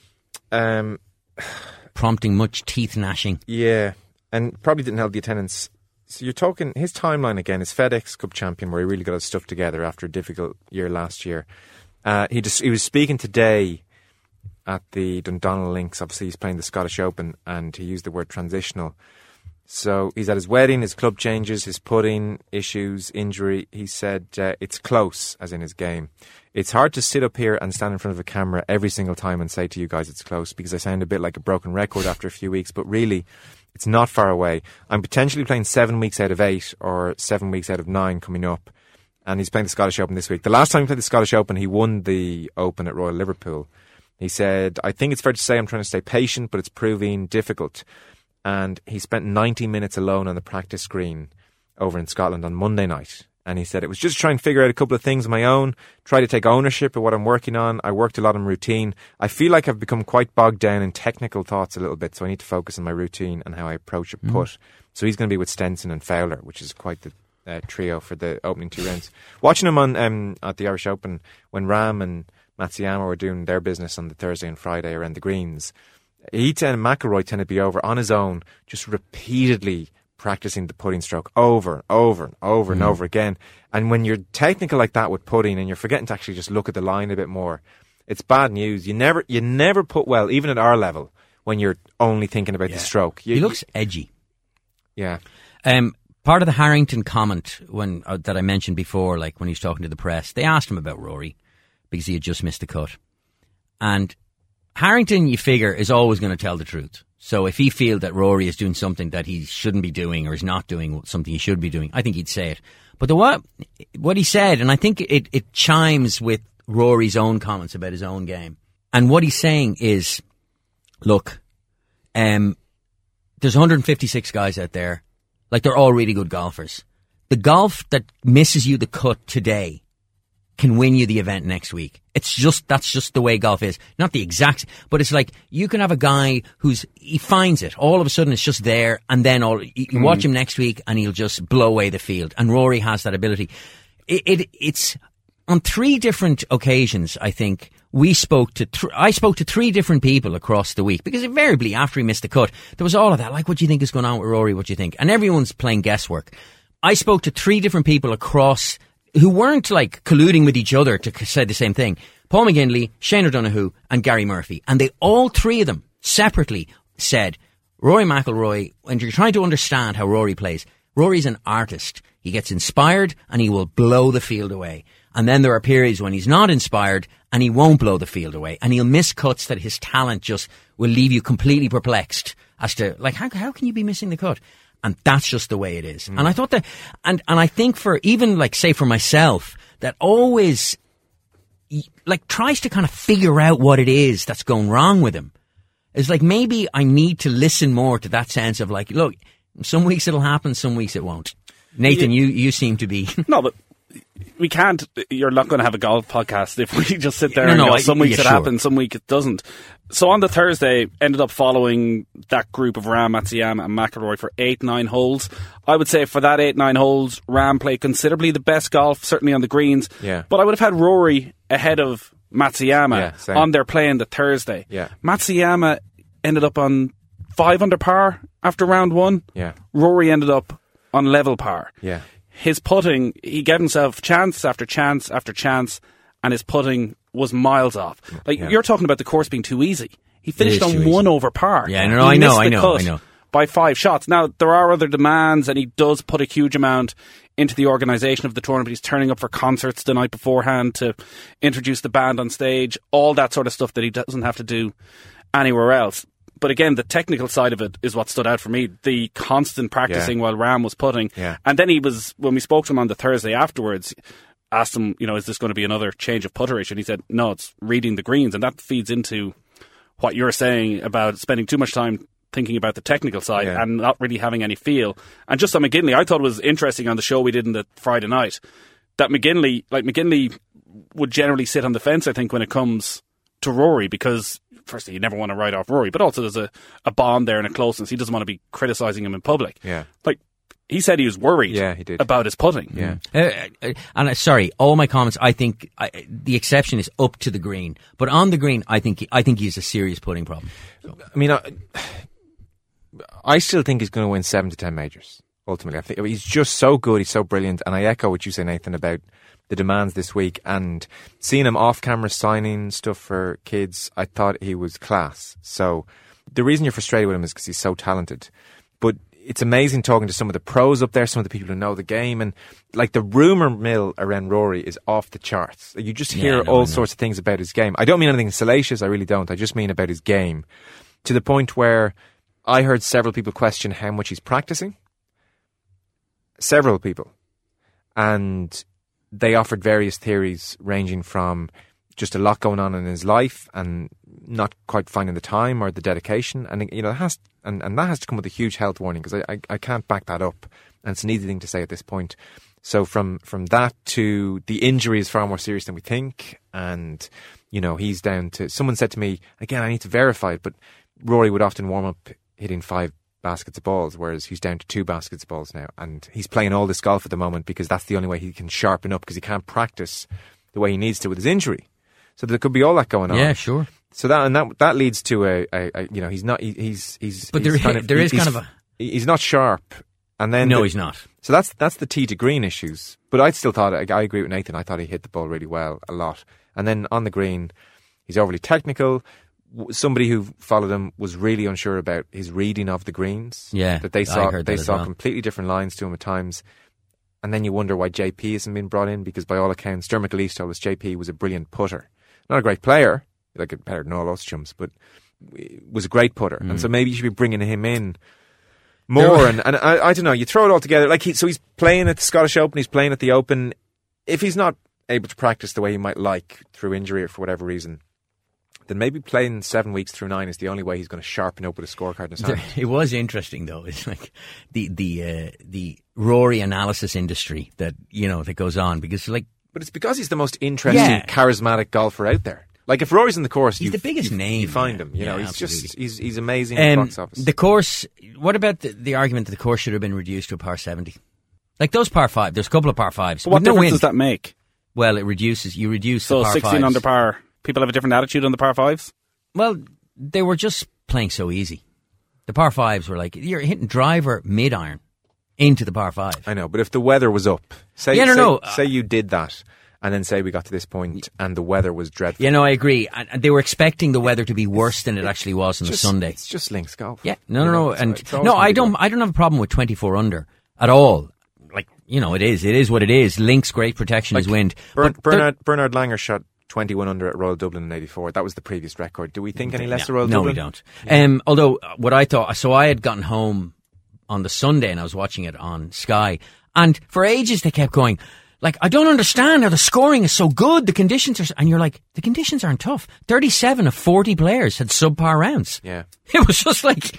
prompting much teeth gnashing. Yeah, and probably didn't help the attendance. So you're talking, his timeline again is FedEx Cup champion, where he really got his stuff together after a difficult year last year. He was speaking today at the Dundonald Links. Obviously, he's playing the Scottish Open, and he used the word transitional. So he's at his wedding, his club changes, his putting issues, injury. He said it's close, as in his game. It's hard to sit up here and stand in front of a camera every single time and say to you guys it's close, because I sound a bit like a broken record after a few weeks, but really, it's not far away. I'm potentially playing 7 weeks out of 8 or 7 weeks out of 9 coming up, and he's playing the Scottish Open this week. The last time he played the Scottish Open, he won the Open at Royal Liverpool. He said, I think it's fair to say I'm trying to stay patient, but it's proving difficult. And he spent 90 minutes alone on the practice green over in Scotland on Monday night. And he said, it was just trying to figure out a couple of things on my own, try to take ownership of what I'm working on. I worked a lot on routine. I feel like I've become quite bogged down in technical thoughts a little bit, so I need to focus on my routine and how I approach a putt. So he's going to be with Stenson and Fowler, which is quite the trio for the opening 2 rounds. Watching him on at the Irish Open, when Rahm and Matsuyama were doing their business on the Thursday and Friday around the greens, McIlroy tended to be over on his own, just repeatedly practicing the putting stroke over and over and over and over again. And when you're technical like that with putting and you're forgetting to actually just look at the line a bit more, it's bad news. You never put well, even at our level, when you're only thinking about the stroke. He looks edgy. Yeah. Part of the Harrington comment that I mentioned before, like when he was talking to the press, they asked him about Rory because he had just missed the cut. And Harrington, you figure, is always going to tell the truth. So if he feels that Rory is doing something that he shouldn't be doing or is not doing something he should be doing, I think he'd say it. But what he said, and I think it chimes with Rory's own comments about his own game. And what he's saying is, look, there's 156 guys out there. Like, they're all really good golfers. The golf that misses you the cut today can win you the event next week. That's just the way golf is. Not the exact, but it's like you can have a guy he finds it. All of a sudden it's just there, and then you watch him next week and he'll just blow away the field. And Rory has that ability. It's on 3 different occasions, I think, I spoke to 3 different people across the week, because invariably after he missed the cut, there was all of that, like, what do you think is going on with Rory? What do you think? And everyone's playing guesswork. I spoke to 3 different people across who weren't like colluding with each other to say the same thing. Paul McGinley, Shane O'Donoghue and Gary Murphy. And they all 3 of them separately said, Rory McIlroy, when you're trying to understand how Rory plays, Rory's an artist. He gets inspired and he will blow the field away. And then there are periods when he's not inspired and he won't blow the field away. And he'll miss cuts that his talent just will leave you completely perplexed as to, like, how can you be missing the cut? And that's just the way it is. And I thought that, and I think for even, like, say for myself, that always, like, tries to kind of figure out what it is that's going wrong with him. It's like, maybe I need to listen more to that sense of, like, look, some weeks it'll happen, some weeks it won't. Nathan, you seem to be... No, but we can't, you're not going to have a golf podcast if we just sit there and go, some weeks it happens, some weeks it doesn't. So on the Thursday, ended up following that group of Rahm, Matsuyama and McIlroy for 8-9 holes. I would say for that 8-9 holes, Rahm played considerably the best golf, certainly on the greens. Yeah. But I would have had Rory ahead of Matsuyama on their play on the Thursday. Yeah. Matsuyama ended up on 5 under par after round 1. Yeah. Rory ended up on level par. Yeah. His putting, he gave himself chance after chance after chance, and his putting was miles off. Like, you're talking about the course being too easy. He finished on 1 over par. Yeah, I know. By 5 shots. Now, there are other demands, and he does put a huge amount into the organisation of the tournament. He's turning up for concerts the night beforehand to introduce the band on stage, all that sort of stuff that he doesn't have to do anywhere else. But again, the technical side of it is what stood out for me. The constant practicing while Rahm was putting. Yeah. And then when we spoke to him on the Thursday afterwards, asked him, is this going to be another change of putterish? And he said, no, it's reading the greens. And that feeds into what you're saying about spending too much time thinking about the technical side and not really having any feel. And just on McGinley, I thought it was interesting on the show we did on the Friday night that McGinley would generally sit on the fence, I think, when it comes to Rory, because firstly, you never want to write off Rory, but also there's a bond there and a closeness. He doesn't want to be criticising him in public. Yeah. Like, he said he was worried he did. about his putting. Yeah. Sorry, all my comments, I think the exception is up to the green. But on the green, I think he's a serious putting problem. So. I mean, I still think he's going to win 7 to 10 majors, ultimately. I think he's just so good, he's so brilliant. And I echo what you say, Nathan, about the demands this week. And seeing him off-camera signing stuff for kids, I thought he was class. So the reason you're frustrated with him is because he's so talented. But it's amazing talking to some of the pros up there, some of the people who know the game, and like the rumour mill around Rory is off the charts. You just hear all sorts of things about his game. I don't mean anything salacious, I really don't. I just mean about his game, to the point where I heard several people question how much he's practicing. Several people. And they offered various theories ranging from just a lot going on in his life and not quite finding the time or the dedication, and you know, that has to come with a huge health warning, because I can't back that up, and it's an easy thing to say at this point. So from that to the injury is far more serious than we think, and you know, he's down to, someone said to me, again, I need to verify it, but Rory would often warm up hitting 5 baskets of balls, whereas he's down to 2 baskets of balls now, and he's playing all this golf at the moment because that's the only way he can sharpen up, because he can't practice the way he needs to with his injury. So there could be all that going on. Yeah, sure. So that leads to a you know, he's not he's but he's not sharp, and then he's not. So that's the tee to green issues. But I still thought, I agree with Nathan, I thought he hit the ball really well a lot, and then on the green he's overly technical. Somebody who followed him was really unsure about his reading of the greens. Yeah, that they saw completely different lines to him at times. And then you wonder why JP hasn't been brought in, because by all accounts, Dermot Gillespie told us JP was a brilliant putter. Not a great player, like better than all us chums, but was a great putter. And so maybe you should be bringing him in more. And I don't know, you throw it all together. Like so he's playing at the Scottish Open, he's playing at the Open. If he's not able to practice the way he might like through injury or for whatever reason, then maybe playing 7 weeks through 9 is the only way he's going to sharpen up with a scorecard in his hand. It was interesting though. It's like the Rory analysis industry that goes on, because like. But it's because he's the most interesting, charismatic golfer out there. Like if Rory's in the course, he's the biggest name. You find him. You know, he's amazing in the box office. The course. What about the argument that the course should have been reduced to a par 70? Like those par 5. There's a couple of par 5s. But what difference does that make? Well, you reduce so the par 16 5s. under par. People have a different attitude on the par 5s? Well, they were just playing so easy. The par 5s were like, you're hitting driver mid-iron into the par 5. I know, but if the weather was up, say you did that, and then say we got to this point and the weather was dreadful. Yeah, no, I agree. And they were expecting the weather to be worse than it actually was on the Sunday. It's just links golf. Yeah, no. And I don't have a problem with 24 under at all. Like, it is what it is. Links, great protection is wind. Bernard Langer shot 21 under at Royal Dublin in 84. That was the previous record. Do we think any less of Royal Dublin? No, we don't. Yeah. Although, what I thought, so I had gotten home on the Sunday and I was watching it on Sky, and for ages they kept going, like, I don't understand how the scoring is so good, the conditions are, and you're like, the conditions aren't tough. 37 of 40 players had subpar rounds. Yeah. It was just like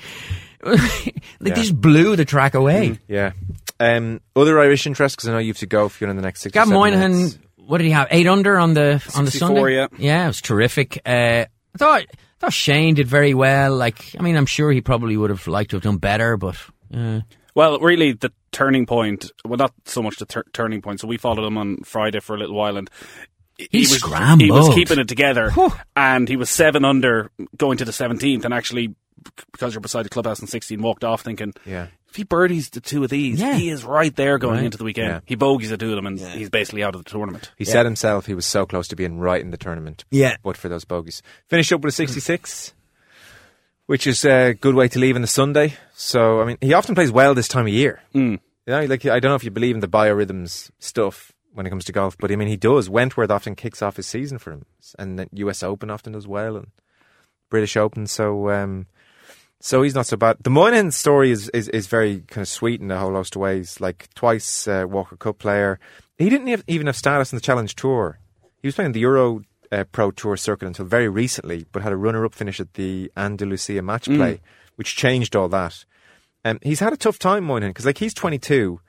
they just blew the track away. Yeah. Other Irish interests, because I know you have to go if you're in the next 6 or 7 Moynihan, minutes. what did he have? 8 under on the Sunday? Yeah, it was terrific. I thought Shane did very well. Like, I mean, I'm sure he probably would have liked to have done better, but... Well, really, the turning point, well, not so much the turning point. So we followed him on Friday for a little while, and he scrambled. He was keeping it together, and he was 7 under going to the 17th, and actually, because you're beside the clubhouse in 16, walked off thinking, if he birdies the 2 of these, he is right there going into the weekend. Yeah. He bogeys the 2 of them, and he's basically out of the tournament. He said himself he was so close to being right in the tournament, but for those bogeys. Finished up with a 66. Which is a good way to leave on the Sunday. So, I mean, he often plays well this time of year. Mm. Like, I don't know if you believe in the biorhythms stuff when it comes to golf, but I mean, he does. Wentworth often kicks off his season for him. And the US Open often does well, and British Open. So he's not so bad. The Moynihan story is very kind of sweet in a whole host of ways. Like, twice Walker Cup player. He didn't even have status in the Challenge Tour. He was playing the Euro Pro Tour circuit until very recently, but had a runner-up finish at the Andalusia match play which changed all that. He's had a tough time, Moynihan, because like he's 22,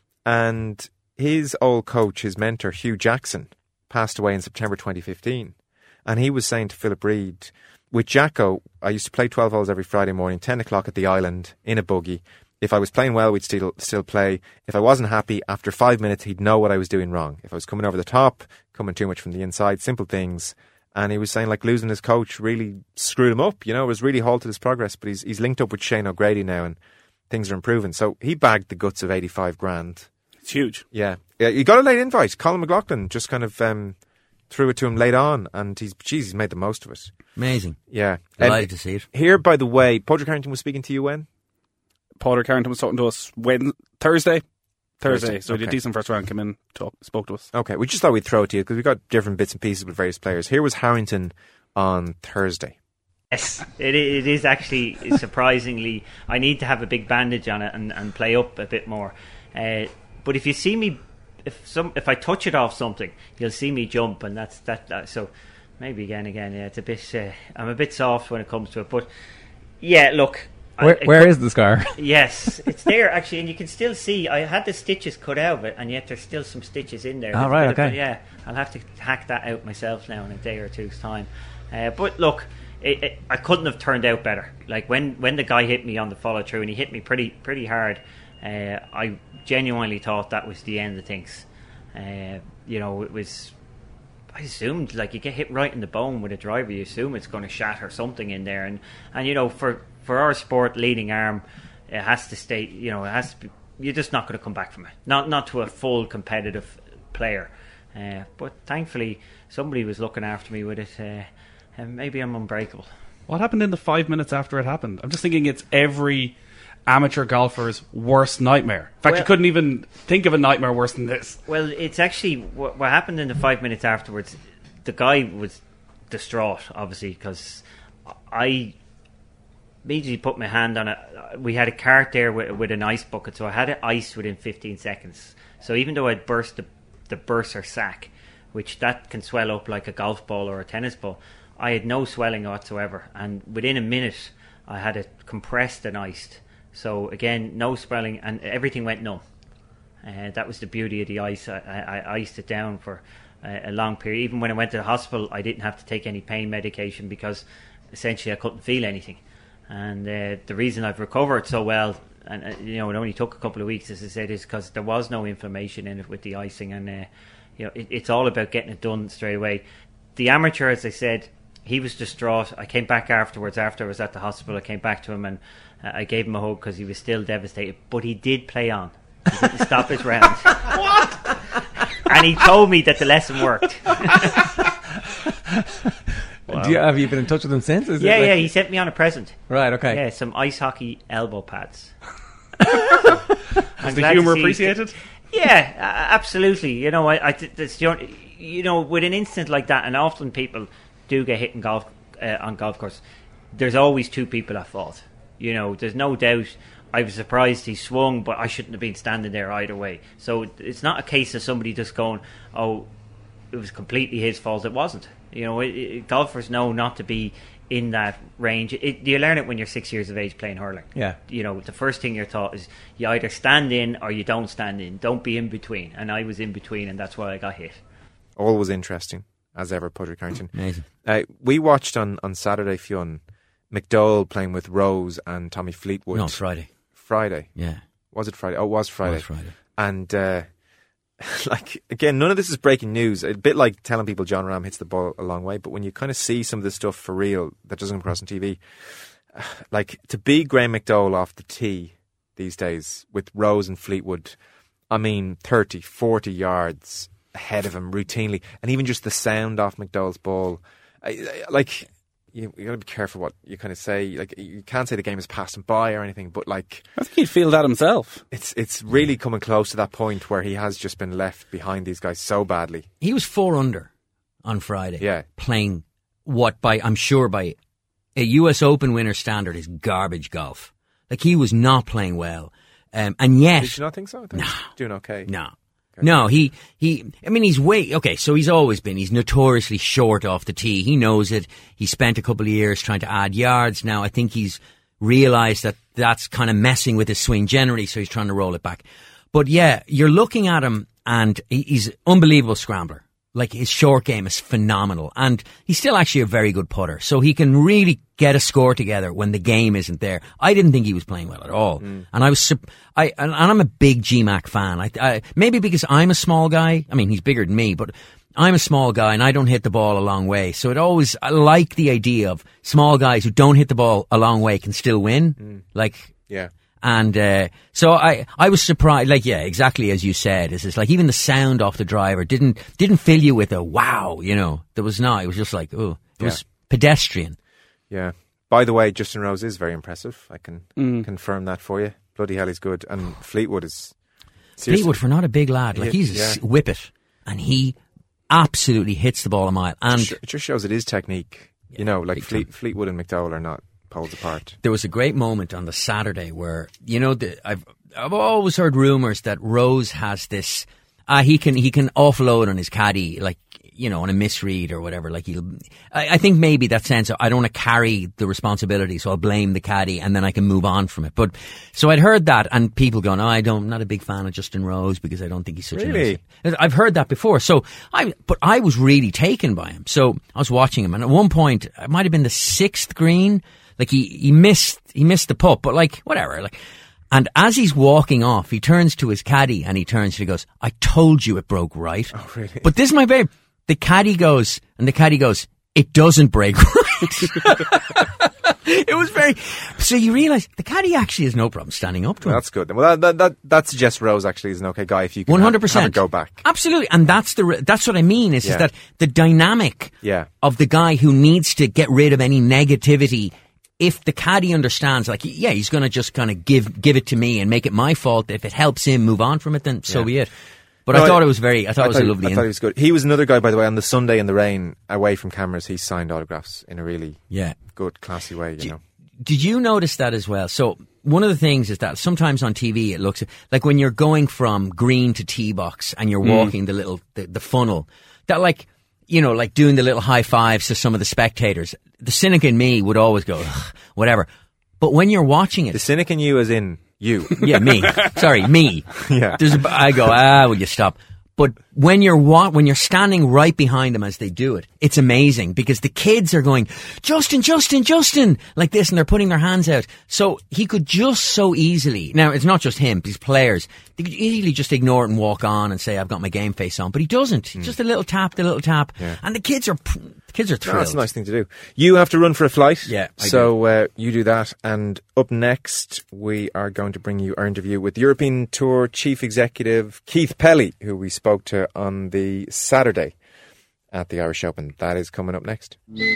and his old coach, his mentor, Hugh Jackson, passed away in September 2015. And he was saying to Philip Reid, with Jacko, I used to play 12 holes every Friday morning, 10 o'clock at the island, in a buggy. If I was playing well, we'd still play. If I wasn't happy, after 5 minutes, he'd know what I was doing wrong. If I was coming over the top, coming too much from the inside, simple things. And he was saying, like, losing his coach really screwed him up. You know, it was really halted his progress. But he's linked up with Shane O'Grady now, and things are improving. So he bagged the guts of 85 grand. It's huge. Yeah. He got a late invite. Colin McLaughlin just kind of threw it to him late on, and he's made the most of it. Amazing. Yeah. Delighted to see it. Here, by the way, Padraig Harrington was speaking to you when? Padraig Harrington was talking to us Thursday. So he did okay. a decent first round, came in, spoke to us. Okay, we just thought we'd throw it to you because we've got different bits and pieces with various players. Here was Harrington on Thursday. Yes, it is actually surprisingly. I need to have a big bandage on it and play up a bit more. But if you see me, if I touch it off something, you'll see me jump, and that's that. So maybe again, yeah, it's a bit. I'm a bit soft when it comes to it, but yeah, look. Where is the scar? Yes, it's there actually, and you can still see. I had the stitches cut out of it, and yet there's still some stitches in there. Oh, right, okay. Yeah, I'll have to hack that out myself now in a day or two's time. But look. I couldn't have turned out better. Like when the guy hit me on the follow through, and he hit me pretty hard. I genuinely thought that was the end of things. It was. I assumed, like, you get hit right in the bone with a driver, you assume it's going to shatter something in there, and for our sport, leading arm, it has to stay. It has to be. You're just not going to come back from it. Not to a full competitive player. But thankfully, somebody was looking after me with it. And maybe I'm unbreakable. What happened in the 5 minutes after it happened? I'm just thinking it's every amateur golfer's worst nightmare. In fact, you couldn't even think of a nightmare worse than this. Well, it's actually what happened in the 5 minutes afterwards. The guy was distraught, obviously, because I immediately put my hand on it. We had a cart there with an ice bucket, so I had it iced within 15 seconds. So even though I'd burst the burster sack, which that can swell up like a golf ball or a tennis ball, I had no swelling whatsoever, and within a minute I had it compressed and iced. So again, no swelling, and everything went numb. That was the beauty of the ice. I iced it down for a long period. Even when I went to the hospital, I didn't have to take any pain medication because essentially I couldn't feel anything. And the reason I've recovered so well, and it only took a couple of weeks, as I said, is because there was no inflammation in it with the icing, and it's all about getting it done straight away. The amateur, as I said, he was distraught. I came back afterwards. After I was at the hospital, I came back to him and I gave him a hug because he was still devastated. But he did play on. He didn't stop his round. What? And he told me that the lesson worked. Wow. Have you been in touch with him since? Yeah, he sent me on a present. Right, okay. Yeah, some ice hockey elbow pads. Was the humour appreciated? Yeah, absolutely. With an incident like that, and often people do get hit in golf on golf course, there's always two people at fault. There's no doubt. I was surprised he swung, but I shouldn't have been standing there either way. So it's not a case of somebody just going, "Oh, it was completely his fault." It wasn't. Golfers know not to be in that range. You learn it when you're 6 years of age playing hurling. Yeah. The first thing you're taught is you either stand in or you don't stand in. Don't be in between. And I was in between, and that's why I got hit. Always interesting, as ever, Padraig Harrington. Amazing. We watched on Saturday, Fionn, McDowell playing with Rose and Tommy Fleetwood. No, Friday. Friday? Yeah. Was it Friday? Oh, it was Friday. It was Friday. And, again, none of this is breaking news. A bit like telling people John Rahm hits the ball a long way, but when you kind of see some of this stuff for real that doesn't come across on TV, to beat Graham McDowell off the tee these days with Rose and Fleetwood, 30, 40 yards ahead of him routinely, and even just the sound off McDowell's ball, you got to be careful what you kind of say. You can't say the game has passed him by or anything, but I think he'd feel that himself. It's really coming close to that point where he has just been left behind these guys so badly. He was 4 under on Friday. Yeah, playing I'm sure by a US Open winner standard is garbage golf. He was not playing well, and yet. Did you not think so? No, doing okay. No. No, he's he's always been, he's notoriously short off the tee. He knows it. He spent a couple of years trying to add yards. Now, I think he's realised that that's kind of messing with his swing generally, so he's trying to roll it back. But yeah, you're looking at him and he's an unbelievable scrambler. Like, his short game is phenomenal, and he's still actually a very good putter, so he can really get a score together when the game isn't there. I didn't think he was playing well at all, and I'm a big GMAC fan. I maybe because I'm a small guy. I mean, he's bigger than me, but I'm a small guy and I don't hit the ball a long way. So I like the idea of small guys who don't hit the ball a long way can still win. Yeah. And so I was surprised, like, yeah, exactly as you said. It's like even the sound off the driver didn't fill you with a wow, you know. There was not. It was just like, oh, it was pedestrian. Yeah. By the way, Justin Rose is very impressive. I can confirm that for you. Bloody hell, he's good. And Fleetwood is seriously. Fleetwood, for not a big lad, like, he's a whippet, and he absolutely hits the ball a mile. And it just shows it is technique. You know, like Fleetwood and McDowell are not poles apart. There was a great moment on the Saturday where, you know, I've always heard rumours that Rose has this. He can offload on his caddy, like, you know, on a misread or whatever. Like, I think maybe that sense of, I don't want to carry the responsibility, so I'll blame the caddy and then I can move on from it. But so I'd heard that, and people going, I'm not a big fan of Justin Rose because I don't think he's such a nice. I've heard that before. So but I was really taken by him. So I was watching him, and at one point, it might have been the 6th green. Like, he missed the putt, but like, whatever, like. And as he's walking off, he turns to his caddy and he goes, I told you it broke right. Oh, really? But this is my babe. The caddy goes, it doesn't break right. It was very, so you realise the caddy actually has no problem standing up to him. That's good. Well, that suggests Rose actually is an okay guy if you can 100%. Have it go back. Absolutely. And that's what I mean is that the dynamic of the guy who needs to get rid of any negativity. If the caddy understands, like, yeah, he's going to just kind of give it to me and make it my fault. If it helps him move on from it, then so be it. But no, I thought it was a lovely. I thought he was good. He was another guy, by the way, on the Sunday in the rain, away from cameras. He signed autographs in a really good, classy way. You know. Did you notice that as well? So one of the things is that sometimes on TV it looks like when you're going from green to tee box and you're walking the funnel, that, like, you know, like doing the little high fives to some of the spectators. The cynic in me would always go, whatever. But when you're watching it... The cynic in you as in you. Yeah, me. Sorry, me. Yeah. I go, will you stop? But when you're standing right behind them as they do it, it's amazing because the kids are going, Justin, like this, and they're putting their hands out. So he could just so easily, now it's not just him, these players, they could easily just ignore it and walk on and say, I've got my game face on, but he doesn't. Just a little tap, and the kids are thrilled. That's a nice thing to do. You have to run for a flight. Yeah, so you do that, and up next we are going to bring you our interview with European Tour Chief Executive Keith Pelley, who we spoke to on the Saturday at the Irish Open. That is coming up next.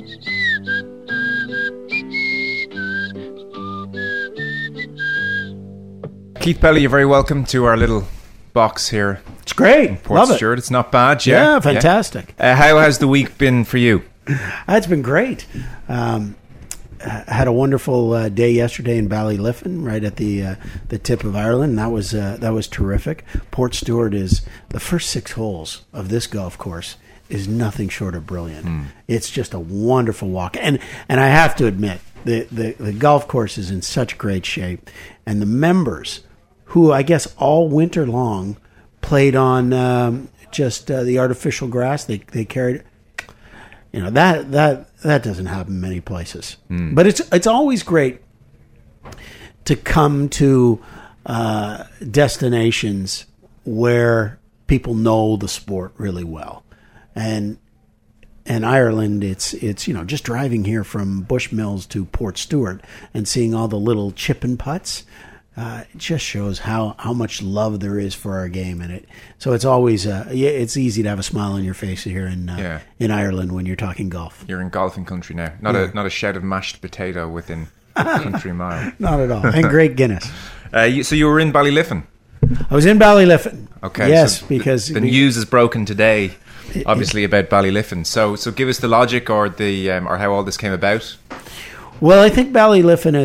Keith Pelley, you're very welcome to our little box here. It's great. Port Love Stewart. It's not bad. Yeah, fantastic. How has the week been for you? It's been great. Had a wonderful day yesterday in Ballyliffin, right at the tip of Ireland. That was terrific. Port Stewart is the first 6 holes of this golf course is nothing short of brilliant. It's just a wonderful walk, and I have to admit the golf course is in such great shape, and the members, who I guess all winter long played on just the artificial grass they carried. You know, that doesn't happen many places. But it's always great to come to destinations where people know the sport really well. And Ireland, it's you know, just driving here from Bushmills to Port Stewart and seeing all the little chip and putts. It just shows how much love there is for our game, and so it's always it's easy to have a smile on your face here in Ireland when you're talking golf. You're in golfing country now, not a shout of mashed potato within a country mile. Not at all, and great Guinness. So you were in Ballyliffin. I was in Ballyliffin. Okay, yes, so because the news is broken today, obviously about Ballyliffin. So give us the logic or the or how all this came about. Well, I think Ballyliffin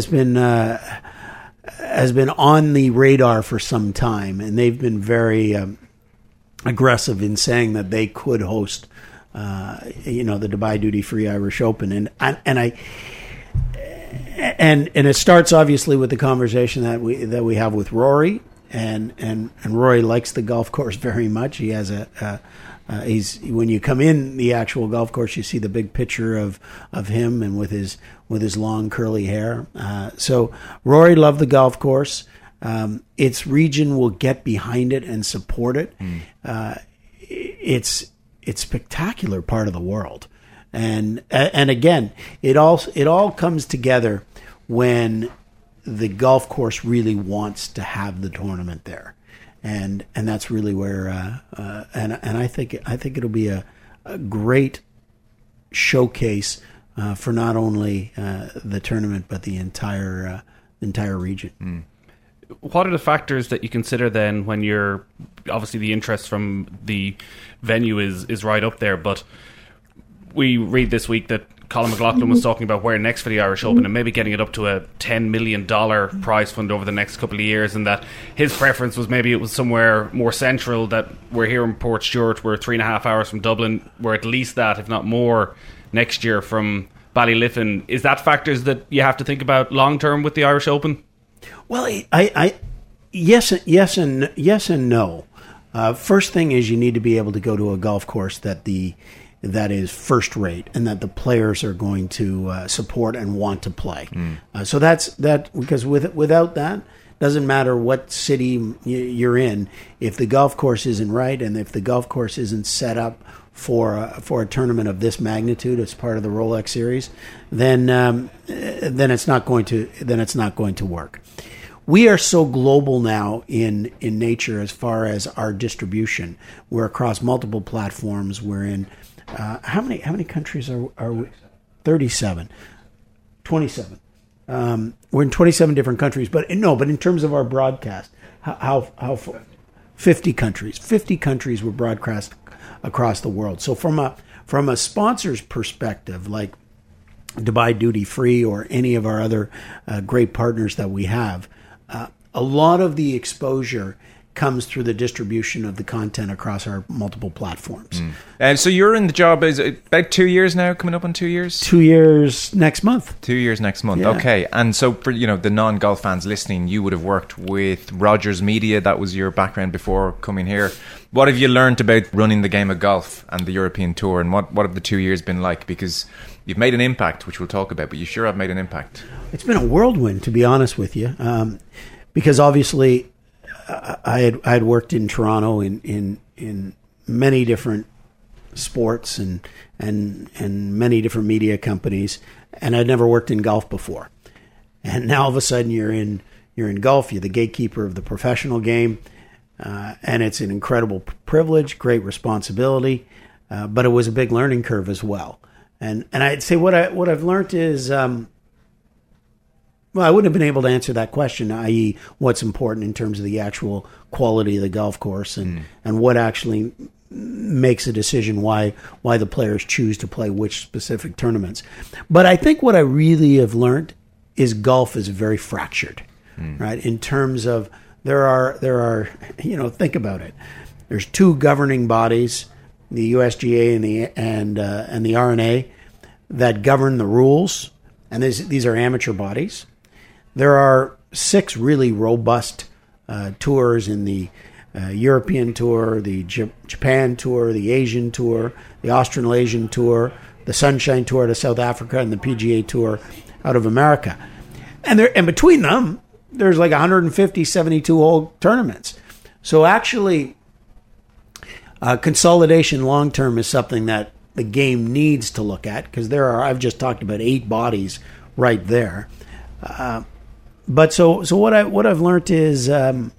has been on the radar for some time, and they've been very aggressive in saying that they could host, the Dubai Duty Free Irish Open, and and it starts obviously with the conversation that we have with Rory, and Rory likes the golf course very much. He has he's when you come in the actual golf course, you see the big picture of him and with his long curly hair. So Rory loved the golf course. Its region will get behind it and support it. It's spectacular part of the world, and again, it all comes together when the golf course really wants to have the tournament there. And that's really where and I think it'll be a great showcase for not only the tournament but the entire region. What are the factors that you consider then when you're obviously the interest from the venue is right up there, but we read this week that Colin McLaughlin was talking about where next for the Irish Open and maybe getting it up to a $10 million prize fund over the next couple of years, and that his preference was maybe it was somewhere more central, that we're here in Port Stewart, we're 3.5 hours from Dublin, we're at least that, if not more, next year from Ballyliffin. Is that factors that you have to think about long term with the Irish Open? Well, yes and no. First thing is you need to be able to go to a golf course that is first rate and that the players are going to support and want to play. So that's that, because without that, doesn't matter what city you're in, if the golf course isn't right and if the golf course isn't set up for a tournament of this magnitude as part of the Rolex series, then it's not going to work. We are so global now in nature as far as our distribution. We're across multiple platforms. We're in how many countries are we? 37, 27. We're in 27 different countries, but in terms of our broadcast, how 50 countries. 50 countries were broadcast across the world. So from a sponsor's perspective, like Dubai Duty Free or any of our other great partners that we have, a lot of the exposure comes through the distribution of the content across our multiple platforms. And so you're in the job, is it about 2 years now, coming up on 2 years? 2 years next month. 2 years next month, Yeah. Okay. And so for the non-golf fans listening, you would have worked with Rogers Media, that was your background before coming here. What have you learned about running the game of golf and the European Tour, and what have the 2 years been like? Because you've made an impact, which we'll talk about, but you sure have made an impact. It's been a whirlwind, to be honest with you, because obviously I had worked in Toronto in many different sports and many different media companies, and I'd never worked in golf before. And now all of a sudden you're in golf. You're the gatekeeper of the professional game, and it's an incredible privilege, great responsibility, but it was a big learning curve as well. And I'd say what I've learned is. Well, I wouldn't have been able to answer that question, i.e. what's important in terms of the actual quality of the golf course and what actually makes a decision why the players choose to play which specific tournaments. But I think what I really have learned is golf is very fractured, right? In terms of there are think about it. There's two governing bodies, the USGA and the R&A, that govern the rules, and these are amateur bodies. There are 6 really robust tours in the European Tour, the Japan Tour, the Asian Tour, the Australasian Tour, the Sunshine Tour to South Africa, and the PGA Tour out of America. And between them, there's like 150 72-hole tournaments. So actually, consolidation long term is something that the game needs to look at, because I've just talked about 8 bodies right there. But so what I've learned is that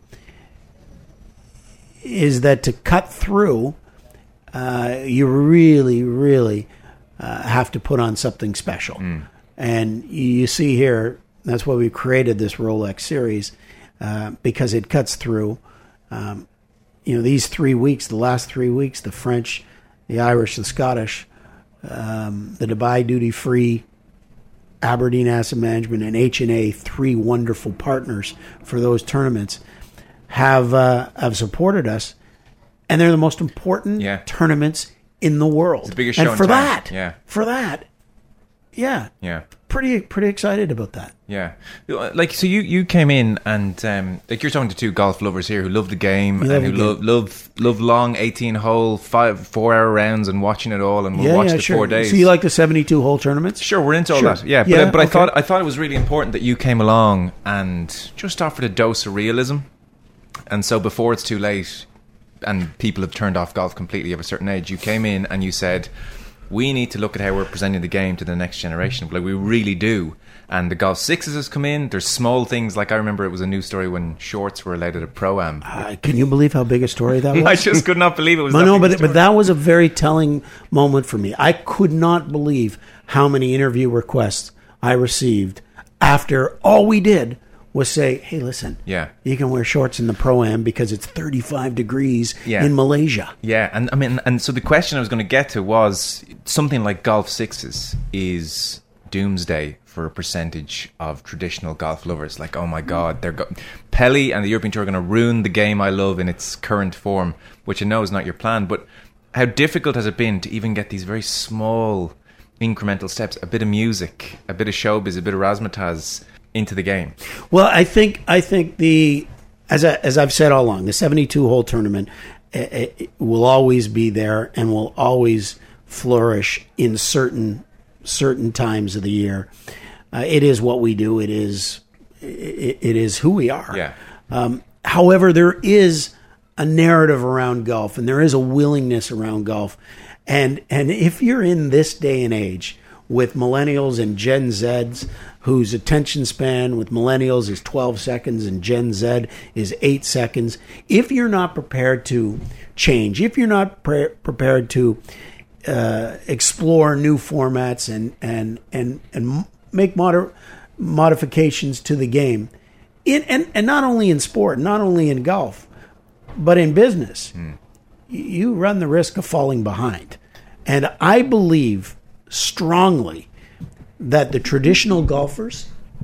to cut through, you really have to put on something special. And you see here, that's why we created this Rolex series, because it cuts through. These 3 weeks, the last 3 weeks, the French, the Irish, the Scottish, the Dubai Duty Free, Aberdeen Asset Management, and H&A, 3 wonderful partners for those tournaments, have supported us, and they're the most important tournaments in the world. It's the biggest show and for in town. that, yeah. pretty excited about that. Yeah, like so you came in and like you're talking to two golf lovers here who love the game and who love long 18-hole 4-hour rounds and watching it all and we'll watch the 4 days. So you like the 72-hole tournaments? Sure, we're into all that. Yeah, but I thought it was really important that you came along and just offered a dose of realism. And so before it's too late and people have turned off golf completely of a certain age, you came in and you said, we need to look at how we're presenting the game to the next generation. Like we really do. And the Golf Sixes has come in. There's small things, like I remember it was a news story when shorts were allowed at a Pro-Am. Can you believe how big a story that was? I just could not believe it was but that was a very telling moment for me. I could not believe how many interview requests I received after all we did was say, hey, listen, you can wear shorts in the Pro-Am because it's 35 degrees in Malaysia. Yeah, and I mean, and so the question I was going to get to was something like Golf Sixes is doomsday for a percentage of traditional golf lovers. Like, oh my God, Pelly and the European Tour are going to ruin the game I love in its current form, which I know is not your plan. But how difficult has it been to even get these very small incremental steps, a bit of music, a bit of showbiz, a bit of razzmatazz into the game? Well, I think as I've said all along, the 72-hole tournament it will always be there and will always flourish in certain times of the year. It is what we do. It is who we are. Yeah. However, there is a narrative around golf, and there is a willingness around golf, and if you're in this day and age with millennials and Gen Zs, whose attention span with millennials is 12 seconds and Gen Z is 8 seconds, if you're not prepared to change, if you're not prepared to explore new formats and make modifications to the game, and not only in sport, not only in golf, but in business, you run the risk of falling behind. And I believe strongly that the traditional golfers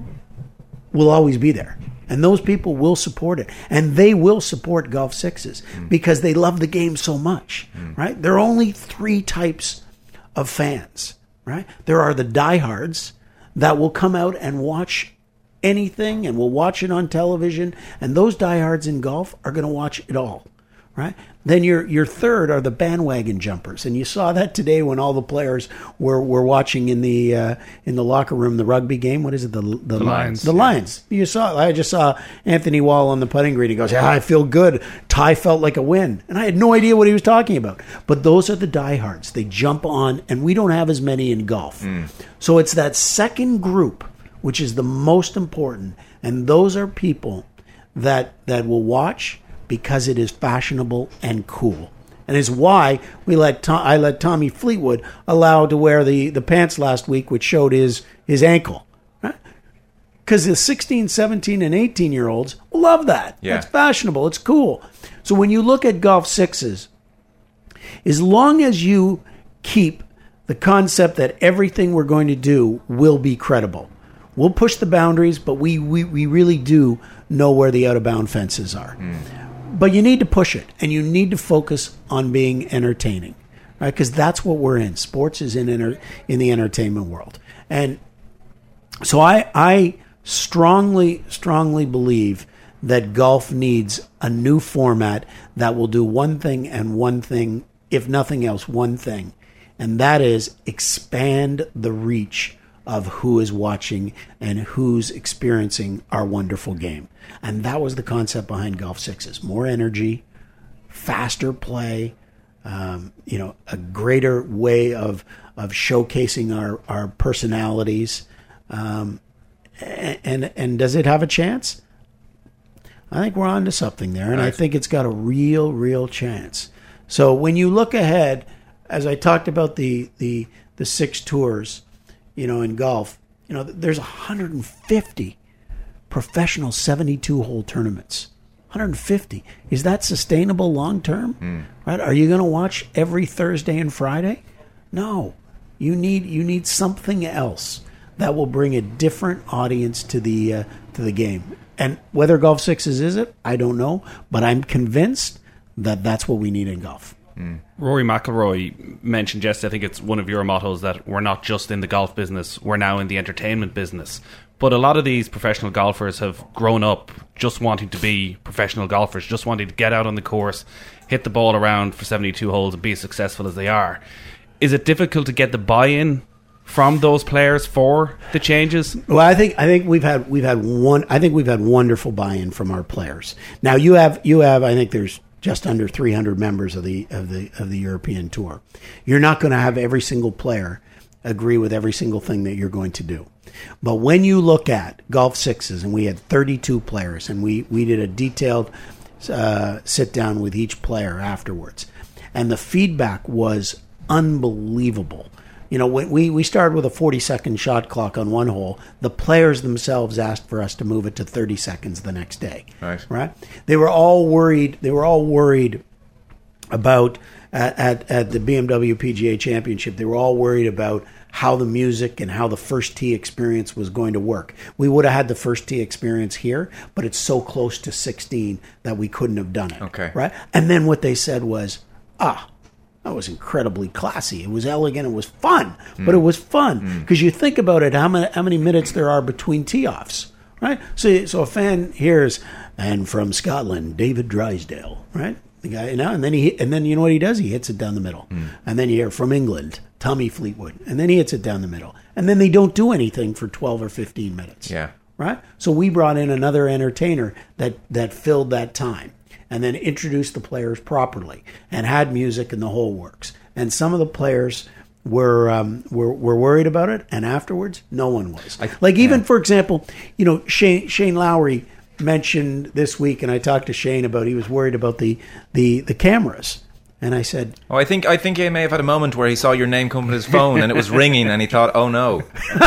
will always be there. And those people will support it. And they will support Golf Sixes because they love the game so much, right? There are only 3 types of fans, right? There are the diehards that will come out and watch anything and will watch it on television. And those diehards in golf are going to watch it all, right? Then your third are the bandwagon jumpers, and you saw that today when all the players were watching in the locker room the rugby game. What is it? The Lions. The Lions. I just saw Anthony Wall on the putting green. He goes, I feel good. Ty felt like a win, and I had no idea what he was talking about. But those are the diehards. They jump on, and we don't have as many in golf. So it's that second group which is the most important, and those are people that will watch because it is fashionable and cool. And it's why I let Tommy Fleetwood allow to wear the pants last week, which showed his ankle. Because the 16, 17, and 18-year-olds love that. Yeah. It's fashionable. It's cool. So when you look at Golf Sixes, as long as you keep the concept that everything we're going to do will be credible, we'll push the boundaries, but we really do know where the out-of-bound fences are. But you need to push it, and you need to focus on being entertaining, right? Because that's what we're in. Sports is in the entertainment world. And so I strongly believe that golf needs a new format that will do one thing and one thing, if nothing else, one thing. And that is expand the reach of who is watching and who's experiencing our wonderful game. And that was the concept behind Golf Sixes. More energy, faster play, a greater way of showcasing our personalities. And does it have a chance? I think we're on to something there, and I think it's got a real chance. So when you look ahead, as I talked about the 6 tours, in golf, there's 150 professional 72-hole tournaments. 150. Is that sustainable long term? Right? Are you going to watch every Thursday and Friday? No. You need something else that will bring a different audience to the game. And whether Golf Sixes is it, I don't know, but I'm convinced that that's what we need in golf. Rory McIlroy mentioned yesterday, I think it's one of your mottos, that we're not just in the golf business, we're now in the entertainment business. But a lot of these professional golfers have grown up just wanting to be professional golfers, just wanting to get out on the course, hit the ball around for 72 holes and be as successful as they are. Is it difficult to get the buy-in from those players for the changes? Well, I think we've had wonderful buy-in from our players. Now you have I think there's just under 300 members of the European Tour. You're not going to have every single player agree with every single thing that you're going to do. But when you look at Golf Sixes, and we had 32 players, and we did a detailed sit down with each player afterwards, and the feedback was unbelievable. You know, when we started with a 40-second shot clock on one hole, the players themselves asked for us to move it to 30 seconds the next day. Right? They were all worried. They were all worried about at the BMW PGA Championship. They were all worried about how the music and how the first tee experience was going to work. We would have had the first tee experience here, but it's so close to 16 that we couldn't have done it. Okay. Right? And then what they said was, that was incredibly classy. It was elegant. It was fun. But it was fun. Because you think about it, how many minutes there are between tee-offs, right? So a fan hears, and from Scotland, David Drysdale, right? The guy, you know, and then you know what he does? He hits it down the middle. And then you hear from England, Tommy Fleetwood, and then he hits it down the middle. And then they don't do anything for 12 or 15 minutes. Yeah. Right? So we brought in another entertainer that filled that time, and then introduced the players properly and had music and the whole works. And some of the players were worried about it, and afterwards, no one was. For example, you know, Shane Lowry mentioned this week, and I talked to Shane about, he was worried about the cameras. And I said, I think he may have had a moment where he saw your name come on his phone and it was ringing, and he thought, oh no.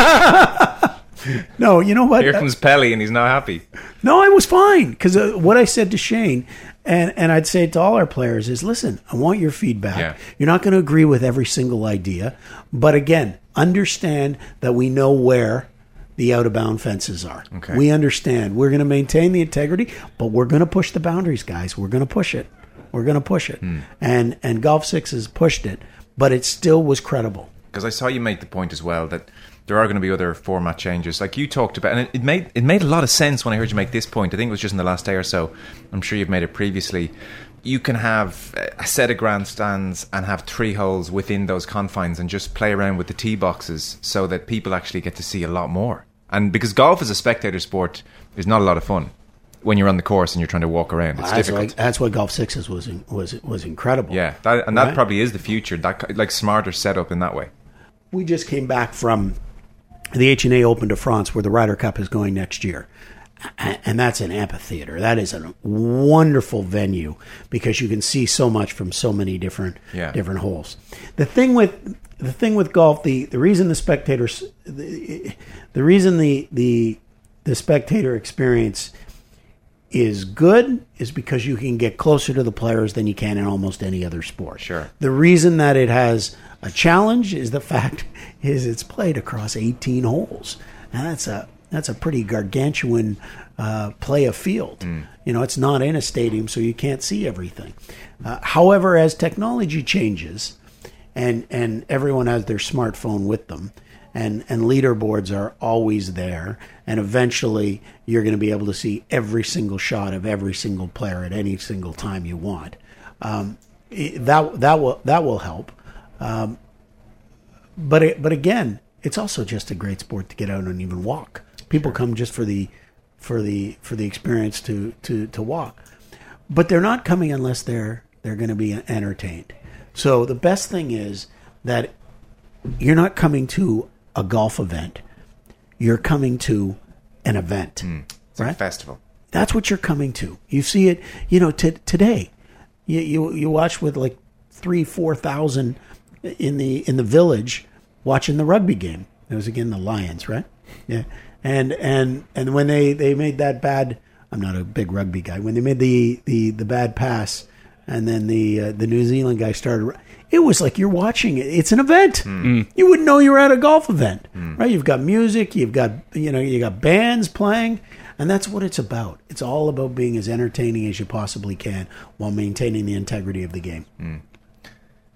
No, you know what? Here comes Pelly, and he's not happy. No, I was fine, because what I said to Shane, and I'd say to all our players, is, listen, I want your feedback. Yeah. You're not going to agree with every single idea, but again, understand that we know where the out-of-bound fences are. Okay. We understand. We're going to maintain the integrity, but we're going to push the boundaries, guys. We're going to push it. We're going to push it. And Golf Sixes pushed it, but it still was credible. Because I saw you make the point as well that there are going to be other format changes, like you talked about, and it made a lot of sense when I heard you make this point. I think it was just in the last day or so. I'm sure you've made it previously. You can have a set of grandstands and have 3 holes within those confines and just play around with the tee boxes so that people actually get to see a lot more. And because golf as a spectator sport is not a lot of fun when you're on the course and you're trying to walk around. It's difficult. That's why Golf Sixes was incredible. Yeah, that probably is the future. That, like, smarter setup in that way. We just came back from the H&A Open de France, where the Ryder Cup is going next year. And that's an amphitheater. That is a wonderful venue because you can see so much from so many different holes. The thing with golf, the reason the spectators, the reason the spectator experience is good is because you can get closer to the players than you can in almost any other sport. Sure. The reason that it has a challenge is the fact is it's played across 18 holes, and that's a pretty gargantuan play of field. You know, it's not in a stadium, so you can't see everything. However, as technology changes, and everyone has their smartphone with them, and leaderboards are always there, and eventually you're going to be able to see every single shot of every single player at any single time you want. That will help. But again, it's also just a great sport to get out and even walk. People come just for the experience to walk, but they're not coming unless they're going to be entertained. So the best thing is that you're not coming to a golf event. You're coming to an event. It's right? a festival. That's what you're coming to. You see it, you know, today. You watch with like 3,000-4,000 in the village watching the rugby game. It was again the Lions, right? Yeah. And when they made that bad, I'm not a big rugby guy. When they made the bad pass, and then the New Zealand guy started, it was like you're watching it. It's an event. You wouldn't know you were at a golf event, right? You've got music, you got bands playing, and that's what it's about. It's all about being as entertaining as you possibly can while maintaining the integrity of the game.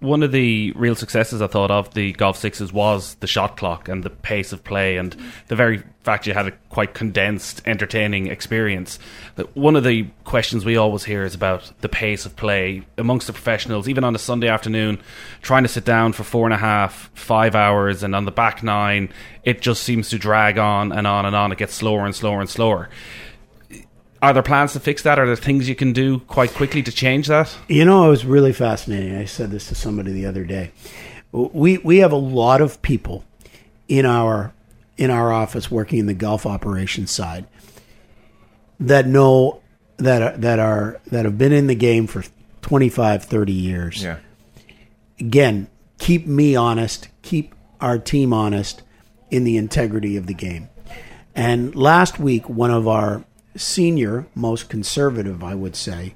one of the real successes I thought of the Golf Sixes was the shot clock and the pace of play and the very fact you had a quite condensed, entertaining experience. One of the questions we always hear is about the pace of play amongst the professionals, even on a Sunday afternoon, trying to sit down for 4.5, 5 hours, and on the back nine, it just seems to drag on and on and on. It gets slower and slower and slower. Are there plans to fix that? Are there things you can do quite quickly to change that? You know, it was really fascinating. I said this to somebody the other day. We have a lot of people in our office working in the golf operations side that know that have been in the game for 25, 30 years. Yeah. Again, keep me honest, keep our team honest in the integrity of the game. And last week, one of our senior, most conservative, I would say,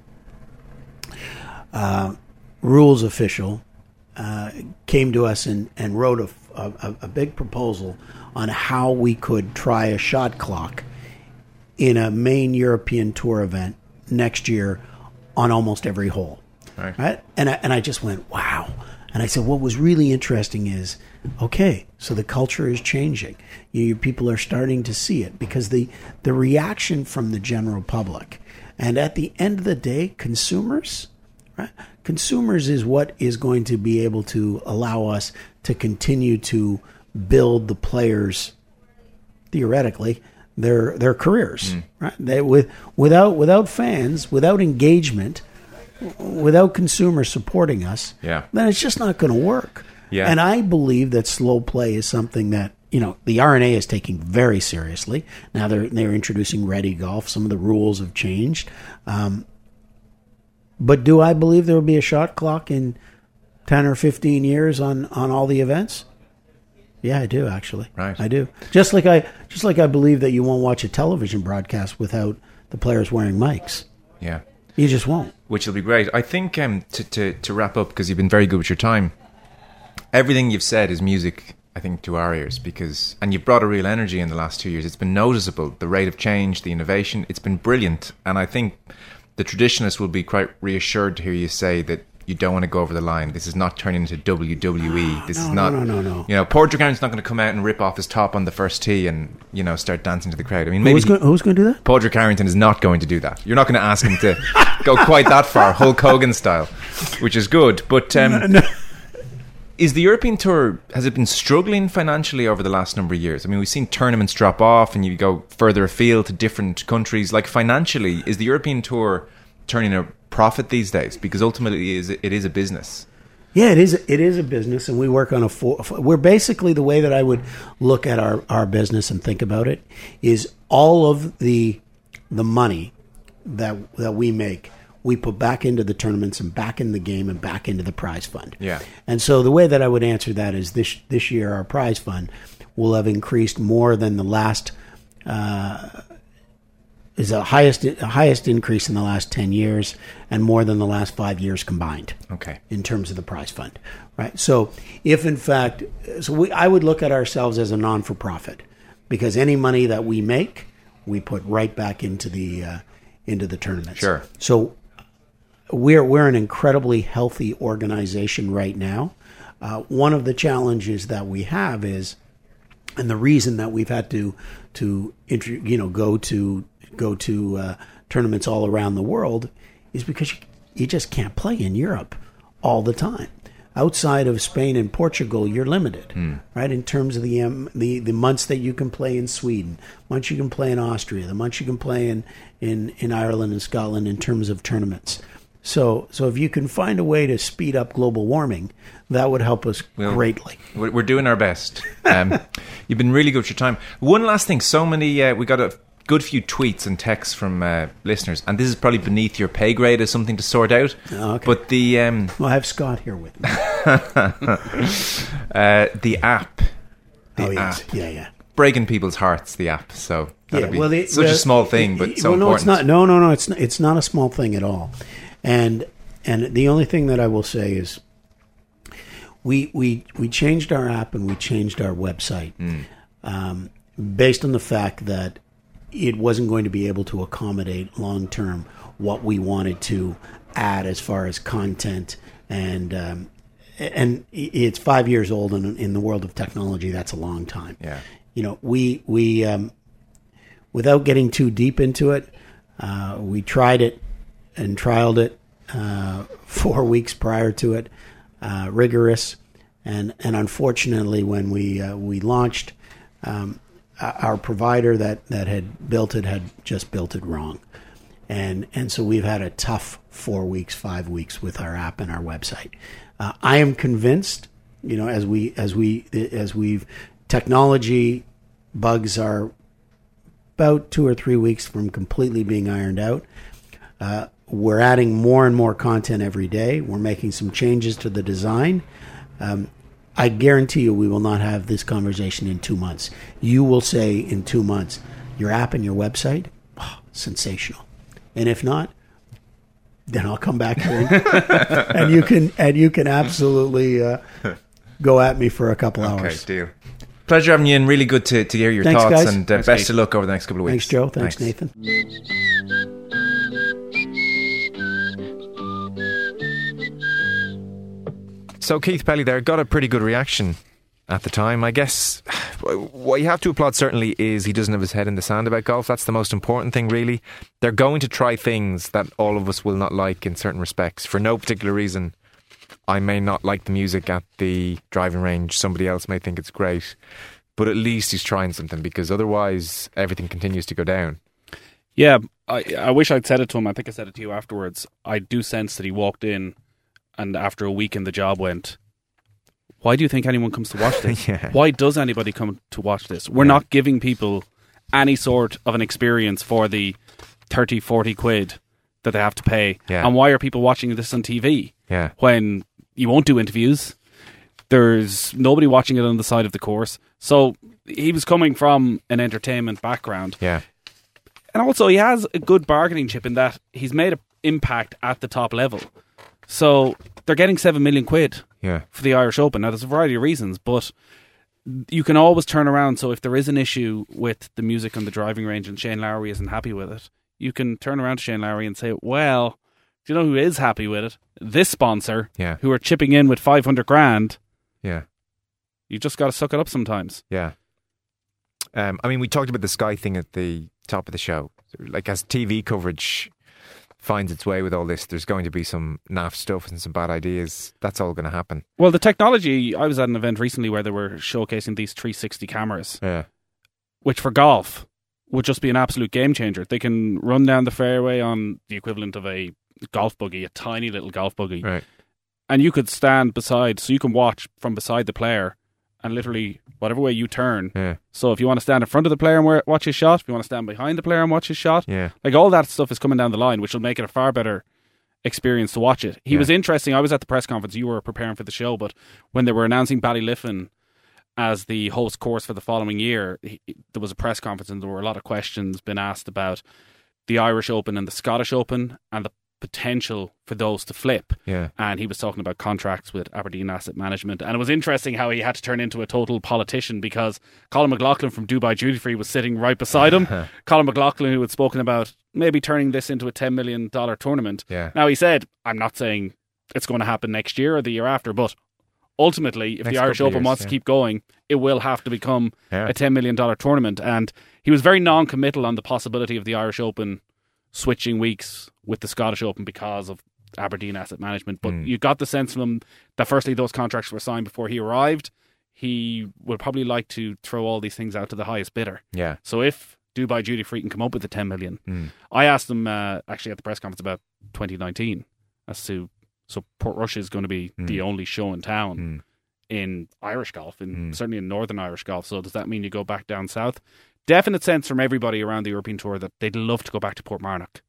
rules official came to us and wrote a big proposal on how we could try a shot clock in a main European Tour event next year on almost every hole. Right? And I just went, wow. And I said, what was really interesting is, okay, so the culture is changing. People are starting to see it because the reaction from the general public, and at the end of the day, consumers, right? Consumers is what is going to be able to allow us to continue to build the players, theoretically, their careers. Right? Without fans, without engagement, without consumers supporting us, then it's just not going to work. Yeah. And I believe that slow play is something that, the R&A is taking very seriously. Now they're introducing ready golf. Some of the rules have changed. But do I believe there will be a shot clock in 10 or 15 years on all the events? Yeah, I do, actually. Right. I do. Just like I believe that you won't watch a television broadcast without the players wearing mics. Yeah. You just won't. Which will be great. I think to wrap up, because you've been very good with your time, everything you've said is music, I think, to our ears, and you've brought a real energy in the last 2 years. It's been noticeable, the rate of change, the innovation. It's been brilliant. And I think the traditionalists will be quite reassured to hear you say that you don't want to go over the line. This is not turning into WWE. This is not. No. Padraig Harrington's not going to come out and rip off his top on the first tee and start dancing to the crowd. I mean, maybe who's going to do that? Padraig Harrington is not going to do that. You're not going to ask him to go quite that far, Hulk Hogan style, which is good. But is the European Tour, has it been struggling financially over the last number of years? I mean, we've seen tournaments drop off, and you go further afield to different countries. Like, financially, is the European Tour turning a profit these days? Because ultimately it is a business. Yeah, it is a business, and we work on we're basically, the way that I would look at our business and think about it is all of the money that we make, we put back into the tournaments and back in the game and back into the prize fund. Yeah. And so the way that I would answer that is this year our prize fund will have increased more than the last is the highest increase in the last 10 years and more than the last 5 years combined. Okay. In terms of the prize fund, right? So if in fact, I would look at ourselves as a non-for-profit, because any money that we make, we put right back into the tournaments. Sure. So we're an incredibly healthy organization right now. One of the challenges that we have is, and the reason that we've had to go to tournaments all around the world, is because you just can't play in Europe all the time. Outside of Spain and Portugal, you're limited, right? In terms of the months that you can play in Sweden, months you can play in Austria, the months you can play in Ireland and Scotland in terms of tournaments. So if you can find a way to speed up global warming, that would help us greatly. We're doing our best. You've been really good with your time. One last thing, so many, we got a good few tweets and texts from listeners, and this is probably beneath your pay grade as something to sort out. Oh, okay. But the I have Scott here with me. The app. Yes. Yeah. Breaking people's hearts, the app. So that'd be such a small thing, but so no, important. It's not. No, it's not a small thing at all. And the only thing that I will say is, we changed our app and we changed our website based on the fact that it wasn't going to be able to accommodate long term what we wanted to add as far as content and and it's 5 years old, and in the world of technology, that's a long time. Yeah. We without getting too deep into it, we tried it and trialed it 4 weeks prior to it, rigorous, and unfortunately, when we launched, our provider that had built it had just built it wrong, and so we've had a tough 4 weeks, 5 weeks with our app and our website. I am convinced, as we've technology bugs are about 2 or 3 weeks from completely being ironed out. We're adding more and more content every day. We're making some changes to the design. I guarantee you we will not have this conversation in 2 months. You will say in 2 months, your app and your website, sensational. And if not, then I'll come back here and you can absolutely go at me for a couple hours. Okay, deal. Pleasure having you in. Really good to hear your Thanks, thoughts, guys. and best of luck over the next couple of weeks. Thanks, Joe. Thanks, Nathan. So Keith Pelly there got a pretty good reaction at the time. I guess what you have to applaud certainly is he doesn't have his head in the sand about golf. That's the most important thing, really. They're going to try things that all of us will not like in certain respects for no particular reason. I may not like the music at the driving range. Somebody else may think it's great. But at least he's trying something, because otherwise everything continues to go down. Yeah, I wish I'd said it to him. I think I said it to you afterwards. I do sense that he walked in and after a week in the job went, why do you think anyone comes to watch this? Yeah. Why does anybody come to watch this? We're not giving people any sort of an experience for the 30, 40 quid that they have to pay. Yeah. And why are people watching this on TV? Yeah. When you won't do interviews, there's nobody watching it on the side of the course. So he was coming from an entertainment background. Yeah. And also he has a good bargaining chip in that he's made an impact at the top level. So they're getting 7 million quid for the Irish Open. Now there's a variety of reasons, but you can always turn around. So if there is an issue with the music on the driving range and Shane Lowry isn't happy with it, you can turn around to Shane Lowry and say, well, do you know who is happy with it? This sponsor, who are chipping in with 500 grand. Yeah. You just got to suck it up sometimes. Yeah. I mean, we talked about the Sky thing at the top of the show. Like, as TV coverage finds its way with all this, there's going to be some naff stuff and some bad ideas. That's all going to happen. Well, the technology, I was at an event recently where they were showcasing these 360 cameras, which for golf would just be an absolute game changer. They can run down the fairway on the equivalent of a golf buggy, a tiny little golf buggy. Right. And you could stand beside, so you can watch from beside the player and literally whatever way you turn. Yeah. So if you want to stand in front of the player and watch his shot, if you want to stand behind the player and watch his shot, like all that stuff is coming down the line, which will make it a far better experience to watch it. He was interesting. I was at the press conference. You were preparing for the show, but when they were announcing Ballyliffin as the host course for the following year, there was a press conference and there were a lot of questions being asked about the Irish Open and the Scottish Open and the potential for those to flip. Yeah. And he was talking about contracts with Aberdeen Asset Management. And it was interesting how he had to turn into a total politician because Colin McLaughlin from Dubai Duty Free was sitting right beside him. Colin McLaughlin, who had spoken about maybe turning this into a $10 million tournament. Yeah. Now he said, I'm not saying it's going to happen next year or the year after, but ultimately, if the Irish Open wants to keep going, it will have to become a $10 million tournament. And he was very non-committal on the possibility of the Irish Open switching weeks with the Scottish Open because of Aberdeen Asset Management. But you got the sense from him that firstly those contracts were signed before he arrived. He would probably like to throw all these things out to the highest bidder. Yeah. So if Dubai Duty Free can come up with the 10 million, I asked him actually at the press conference about 2019 as to, so Portrush is going to be the only show in town in Irish golf, certainly in Northern Irish golf. So does that mean you go back down south? Definite sense from everybody around the European Tour that they'd love to go back to Portmarnock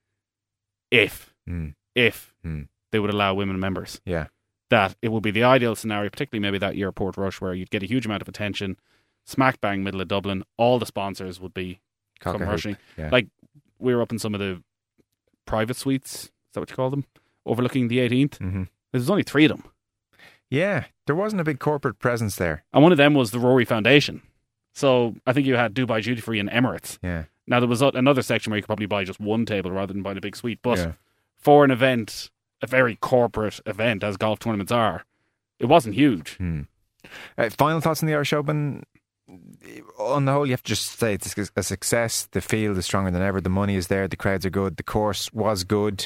if they would allow women members. Yeah. That it would be the ideal scenario, particularly maybe that year at Portrush, where you'd get a huge amount of attention, smack bang middle of Dublin, all the sponsors would be come rushing. Yeah. Like, we were up in some of the private suites, is that what you call them? Overlooking the 18th. There's only 3 of them. Yeah, there wasn't a big corporate presence there. And one of them was the Rory Foundation. So I think you had Dubai Duty Free and Emirates. Yeah. Now there was another section where you could probably buy just one table rather than buying a big suite. But for an event, a very corporate event, as golf tournaments are, it wasn't huge. Final thoughts on the Irish Open? On the whole, you have to just say it's a success. The field is stronger than ever. The money is there. The crowds are good. The course was good.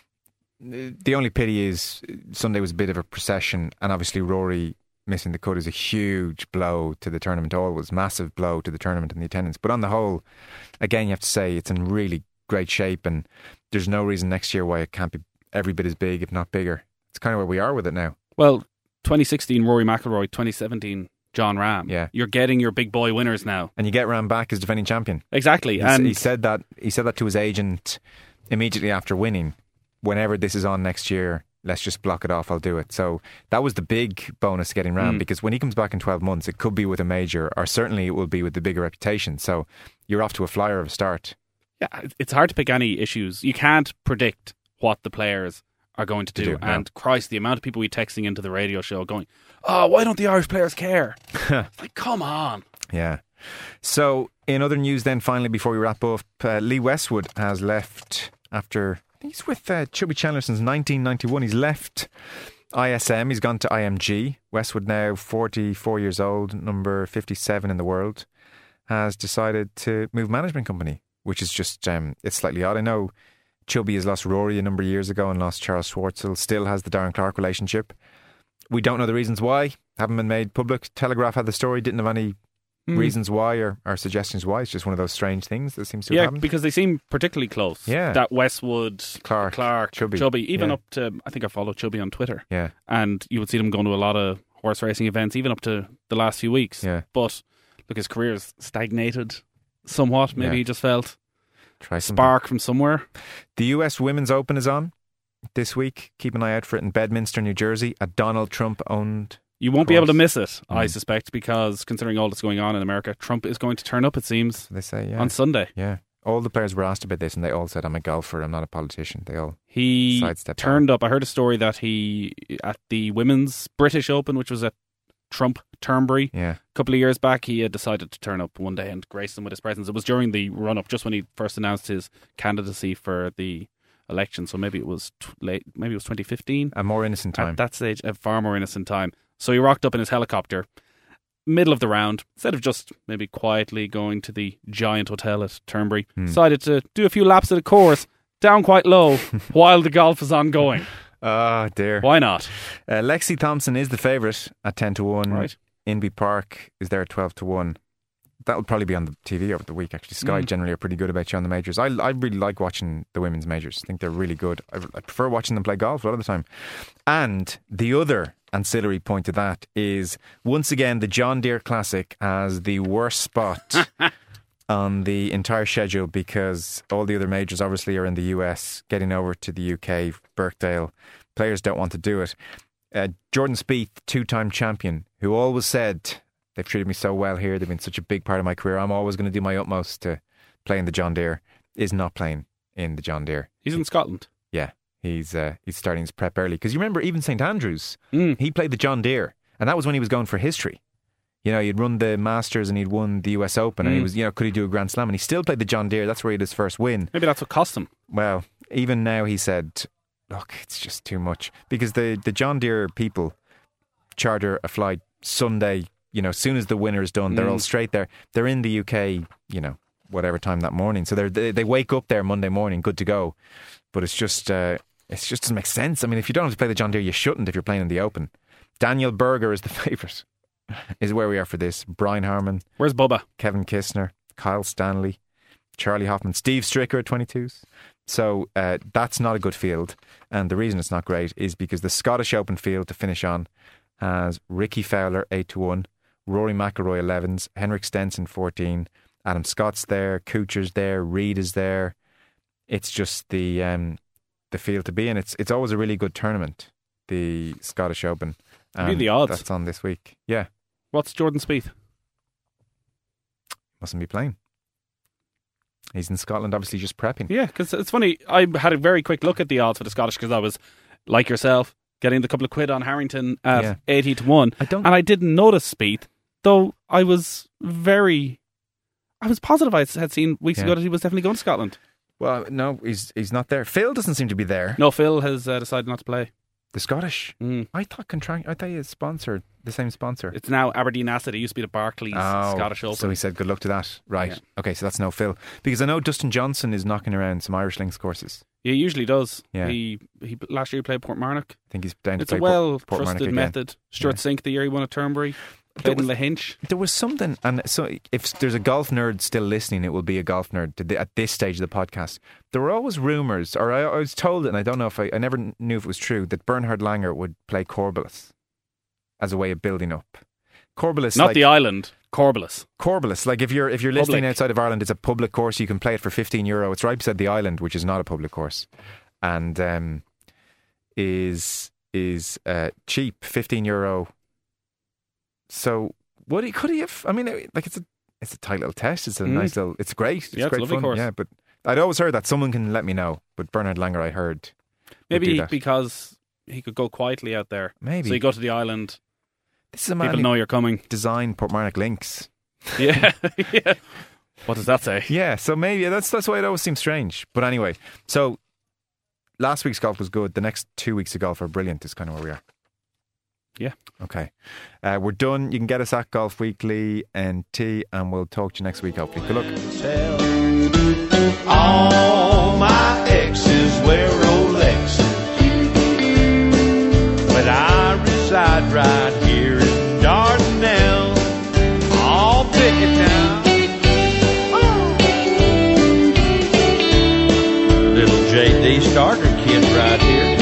The only pity is Sunday was a bit of a procession, and obviously Rory missing the cut is a huge blow to the tournament. Always massive blow to the tournament and the attendance. But on the whole, again, you have to say it's in really great shape, and there's no reason next year why it can't be every bit as big, if not bigger. It's kind of where we are with it now. Well, 2016 Rory McIlroy, 2017 John Ram. Yeah. You're getting your big boy winners now. And you get Ram back as defending champion. Exactly. And he said that to his agent immediately after winning. Whenever this is on next year, let's just block it off, I'll do it. So that was the big bonus getting Ram, because when he comes back in 12 months, it could be with a major, or certainly it will be with the bigger reputation. So you're off to a flyer of a start. Yeah, it's hard to pick any issues. You can't predict what the players are going to do. And Christ, the amount of people we texting into the radio show going, oh, why don't the Irish players care? It's like, come on. Yeah. So in other news then, finally, before we wrap up, Lee Westwood has left after, I think he's with Chubby Chandler since 1991. He's left ISM, he's gone to IMG. Westwood, now 44 years old, number 57 in the world, has decided to move management company, which is just, it's slightly odd. I know Chubby has lost Rory a number of years ago and lost Charles Schwartzel, still has the Darren Clarke relationship. We don't know the reasons why, haven't been made public. Telegraph had the story, didn't have any reasons why or suggestions why. It's just one of those strange things that seems to have happened. Yeah, because they seem particularly close. Yeah. That Westwood, Clarke, Chubby, even up to, I think I follow Chubby on Twitter. Yeah. And you would see them going to a lot of horse racing events, even up to the last few weeks. Yeah. But look, his career's stagnated somewhat. Maybe he just felt try spark from somewhere. The US Women's Open is on this week. Keep an eye out for it in Bedminster, New Jersey, a Donald Trump owned. You won't be able to miss it, I suspect, because considering all that's going on in America, Trump is going to turn up, it seems, they say, on Sunday. Yeah. All the players were asked about this and they all said, I'm a golfer, I'm not a politician. They all sidestepped. He turned up. I heard a story that he, at the Women's British Open, which was at Trump Turnberry, a couple of years back, he had decided to turn up one day and grace them with his presence. It was during the run-up, just when he first announced his candidacy for the election, so maybe it was late, maybe it was 2015. A more innocent time. At that stage, a far more innocent time. So he rocked up in his helicopter, middle of the round, instead of just maybe quietly going to the giant hotel at Turnberry, decided to do a few laps of the course, down quite low, while the golf is ongoing. Oh dear. Why not? Lexi Thompson is the favourite at 10-1. Right. Inbee Park is there at 12-1. That'll probably be on the TV over the week, actually. Sky generally are pretty good about you on the majors. I really like watching the women's majors. I think they're really good. I prefer watching them play golf a lot of the time. And the other ancillary point to that is, once again, the John Deere Classic has the worst spot on the entire schedule, because all the other majors obviously are in the US, getting over to the UK, Birkdale. Players don't want to do it. Jordan Spieth, two-time champion, who always said, they've treated me so well here, they've been such a big part of my career, I'm always going to do my utmost to play in the John Deere, is not playing in the John Deere. He's in Scotland. Yeah, he's starting his prep early. Because you remember, even St Andrews, he played the John Deere, and that was when he was going for history. You know, he'd run the Masters and he'd won the US Open, and he was, could he do a Grand Slam? And he still played the John Deere. That's where he had his first win. Maybe that's what cost him. Well, even now he said, look, it's just too much. Because the John Deere people charter a flight Sunday, as soon as the winner is done, they're all straight there. They're in the UK, whatever time that morning. So they wake up there Monday morning, good to go. But it just doesn't make sense. I mean, if you don't have to play the John Deere, you shouldn't if you're playing in the Open. Daniel Berger is the favourite, is where we are for this. Brian Harman. Where's Bubba? Kevin Kistner, Kyle Stanley, Charlie Hoffman, Steve Stricker at 22s. So that's not a good field. And the reason it's not great is because the Scottish Open field to finish on has Ricky Fowler 8-1, Rory McIlroy 11s, Henrik Stenson 14, Adam Scott's there, Kuchar's there, Reed is there. It's just the field to be in. It's always a really good tournament, the Scottish Open. Be the odds. That's on this week. Yeah. What's Jordan Spieth? Mustn't be playing. He's in Scotland, obviously, just prepping. Yeah, because it's funny. I had a very quick look at the odds for the Scottish, because I was, like yourself, getting the couple of quid on Harrington at 80-1. And I didn't notice Spieth, though I was positive I had seen weeks ago that he was definitely going to Scotland. Well, no, he's not there. Phil doesn't seem to be there. No, Phil has decided not to play. The Scottish? I thought it's sponsored, the same sponsor. It's now Aberdeen Asset. It used to be the Barclays Scottish Open. So he said good luck to that. Right. Yeah. Okay, so that's no Phil. Because I know Dustin Johnson is knocking around some Irish Links courses. He usually does. Yeah. He last year he played Portmarnock. I think he's down to It's play a well Portmarnock trusted again. method. Stuart Sink the year he won at Turnberry. Played in Lahinch. There was something, and so if there's a golf nerd still listening, it will be a golf nerd at this stage of the podcast. There were always rumours, or I was told it, and I don't know if I never knew if it was true, that Bernhard Langer would play Corbelis as a way of building up. Corbelis, not the island, Corbelis. Corbelis, like if you're listening outside of Ireland, it's a public course. You can play it for €15. It's right beside the island, which is not a public course, and is cheap, €15. So could he have? I mean, like it's a tight little test. It's a nice little. It's great. It's great lovely fun. course. Yeah, but I'd always heard that. Someone can let me know. But Bernhard Langer, I heard, maybe because he could go quietly out there. Maybe so you go to the island. This is a man people know you're coming. Design Portmarnock Links. Yeah, yeah. What does that say? Yeah, so maybe that's why it always seems strange. But anyway, so last week's golf was good. The next 2 weeks of golf are brilliant. Is kind of where we are. Yeah. Okay. We're done. You can get us at Golf Weekly NT, and we'll talk to you next week, hopefully. Good luck. All my exes wear Rolexes, but I reside right here in Dardanelle. I'll pick it down. Little JD starter kid right here.